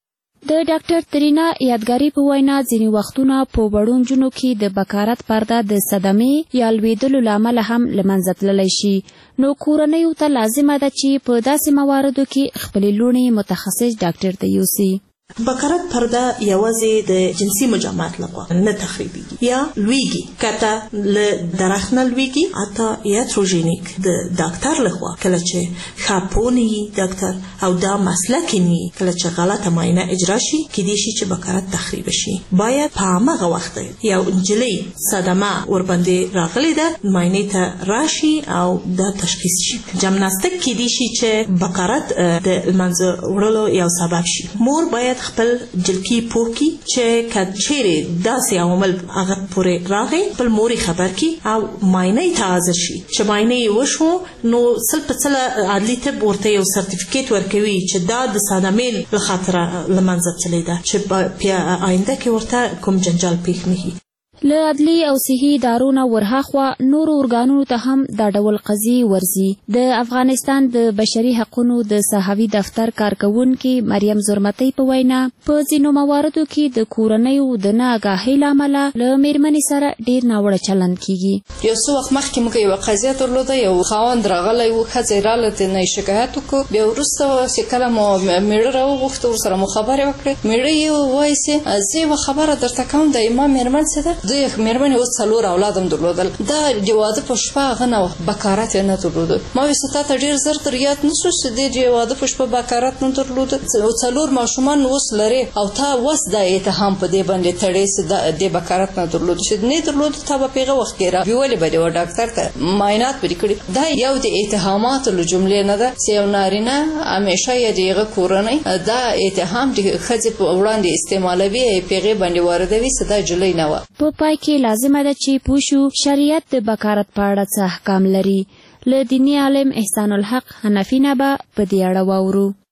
د ډاکټر ترینا یادګاري په وینا ځینې وختونه په وړو نجونو کې د بکارت پرده د صدمې یا لوېدلو له امله هم له منځه تللی شي نو کورنیو ته لازمه ده چې په داسې مواردو کې خپلې لوڼې متخصص ډاکټر ته یوسي. بکارت پرده یوازې د جنسي مجامعات لخوا نه تخریبیږي یا لویږي کته له درخت نه لویږي حتی یاتروژینیک د ډاکټر لخوا کله چې خاپونی ډاکټر او دا مسلک ني کله چې غلطه معاینه اجرا شي کېدای شي چې بکارت تخریب شي. باید په هغه وخت یو انجلۍ صدمه ورباندې راغلي ده معاینې ته راشي او دا تشخیص شي. جمناستیک کېدای شي چې بکارت د منځ وړلو یو سبب شي. مور باید خپل جلکی پوکی چې کچېره داسې عوامل هغه پورې راغی بل موري خبر کی او معاینه ته حاضر شي چې معاینه وشو نو سل په سل عدلي طب ورته یو سرټیفیکیټ ورکوي چې دا د صدمې له خاطر لمنځه تللی ده چې په آینده کې ورته کوم جنجال پیښ نه شي. له عدلي او صحي ادارو نه ورهاخوا نورو ارګانونو ته هم دا ډول قضیې ورځي. د افغانستان د بشري حقوقو د صحوي دفتر کارکونکي مریم زرمتۍ په وینا په ځینو مواردو کې د کورنیو د ناآګاهۍ له امله له مېرمنې سره ډېر ناوړه چلند کیږي. یو څه وخت مخکې موږ یوه قضیه درلوده یو خاوند راغلی و ښځې راله ترې شکایت وکړو بیا وروسته چې کله مو مېړه راوغوښته ورسره مو خبرې وکړې مېړه یې ووایي زه یوه خبره درته کوم د ما مېرمن څه ده دوی مېرمنې اوس 4 اولاد هم درلودل دا د واده په شپه هغه نه بکارت یې نه درلوده. ما ویل تا ته ډېر زر تر یاد نه شو چې د واده په شپه بکارت نه درلوده او 4 ماشومان اوس لري او تا اوس د اتهام په دې باندې تړې چې د بکارت نه درلوده چې نه درلوده تا به پیغه وخت کې را ویولې به د ډاکټر ته معاینات پرې کړي. دا یو د اتهاماتو له جملې نه ده چې یو نارینه همیشه یې دغه کورنۍ دا اتهام د ښځې په وړاندې استعمالوي پیغه باندې واردوي چې دا جلۍ نه و. په پای کې لازمه ده چې پوښو شریعت د بکارت په اړه څه احکام لري. له دیني عالم احسان الحق حنفي نه به په دې اړه واورو.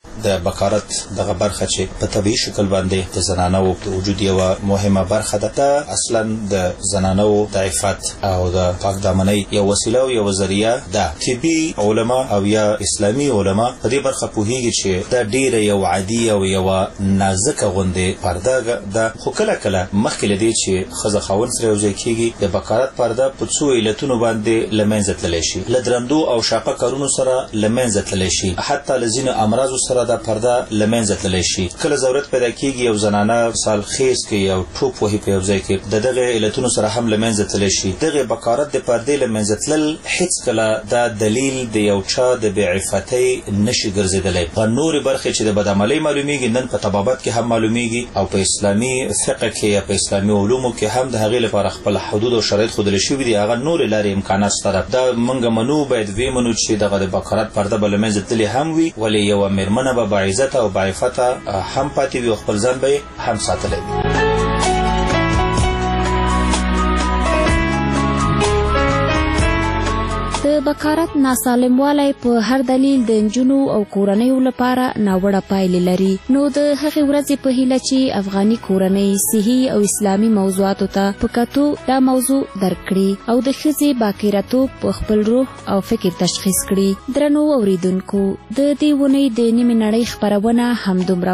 د بکارت دغه برخه چې په طبيعي شکل باندې د زنانو د وجود یو مهمه برخه ده. دا اصلا د زنانو د عفت او د پاک دامنۍ یو وسیله او یو ذریعہ ده. طبي علما او یا اسلامي علما په دې برخه پوهیږي چې دا ډیره یو عادي او یو نازکه غوندې پرده ده، خو کله کله مخکې لدی چې خزه خاون سره یو ځای کېږي د بکارت پرده په څو علتونو باندې لمنځه تللی شي، له درندو او شاقه کارونو سره لمنځه تللی شي، حتی له ځینو امراضو سره دا پرده لمنځه تللی شي. کله ضرورت پیدا کېږي یو زنانه سال خیز کې یو ټوپ وهي په یو ځای کې د دغه علتونو سره هم لمنځه تللی شي. دغه بکارت د پردې لمنځه تلل هیڅ کله دا دلیل د یو چا د بې عفتۍ نشي ګرځېدلی. نورې برخې چې د بدعملۍ معلومیږي نن په طبابت کې هم معلومیږي او په اسلامي فقه کې یا په اسلامي علومو کې هم د هغې لپاره خپل حدود او شرایط ښودلی شوي دي. هغه نورې لارې امکانات شته ده. دا موږ منو باید ویې منو چې دغه د بکارت پرده به لمنځه تللې هم وي، ولې یوه مېرمنه به باعزته او باعفته هم پاتې وي او خپل ځان به هم ساتلی وي. د بکارت ناسالموالی په هر دلیل د نجونو او کورنیو لپاره ناوړه پایلې لري. نو د هغې ورځې په هیله چې افغاني کورنۍ صحي او اسلامي موضوعاتو ته په کتو دا موضوع درک کړي او د ښځې باکیرتوب په خپل روح او فکر تشخیص کړي. درنو اوریدونکو، د دې اونۍ د نیمې نړۍ خپرونه همدومره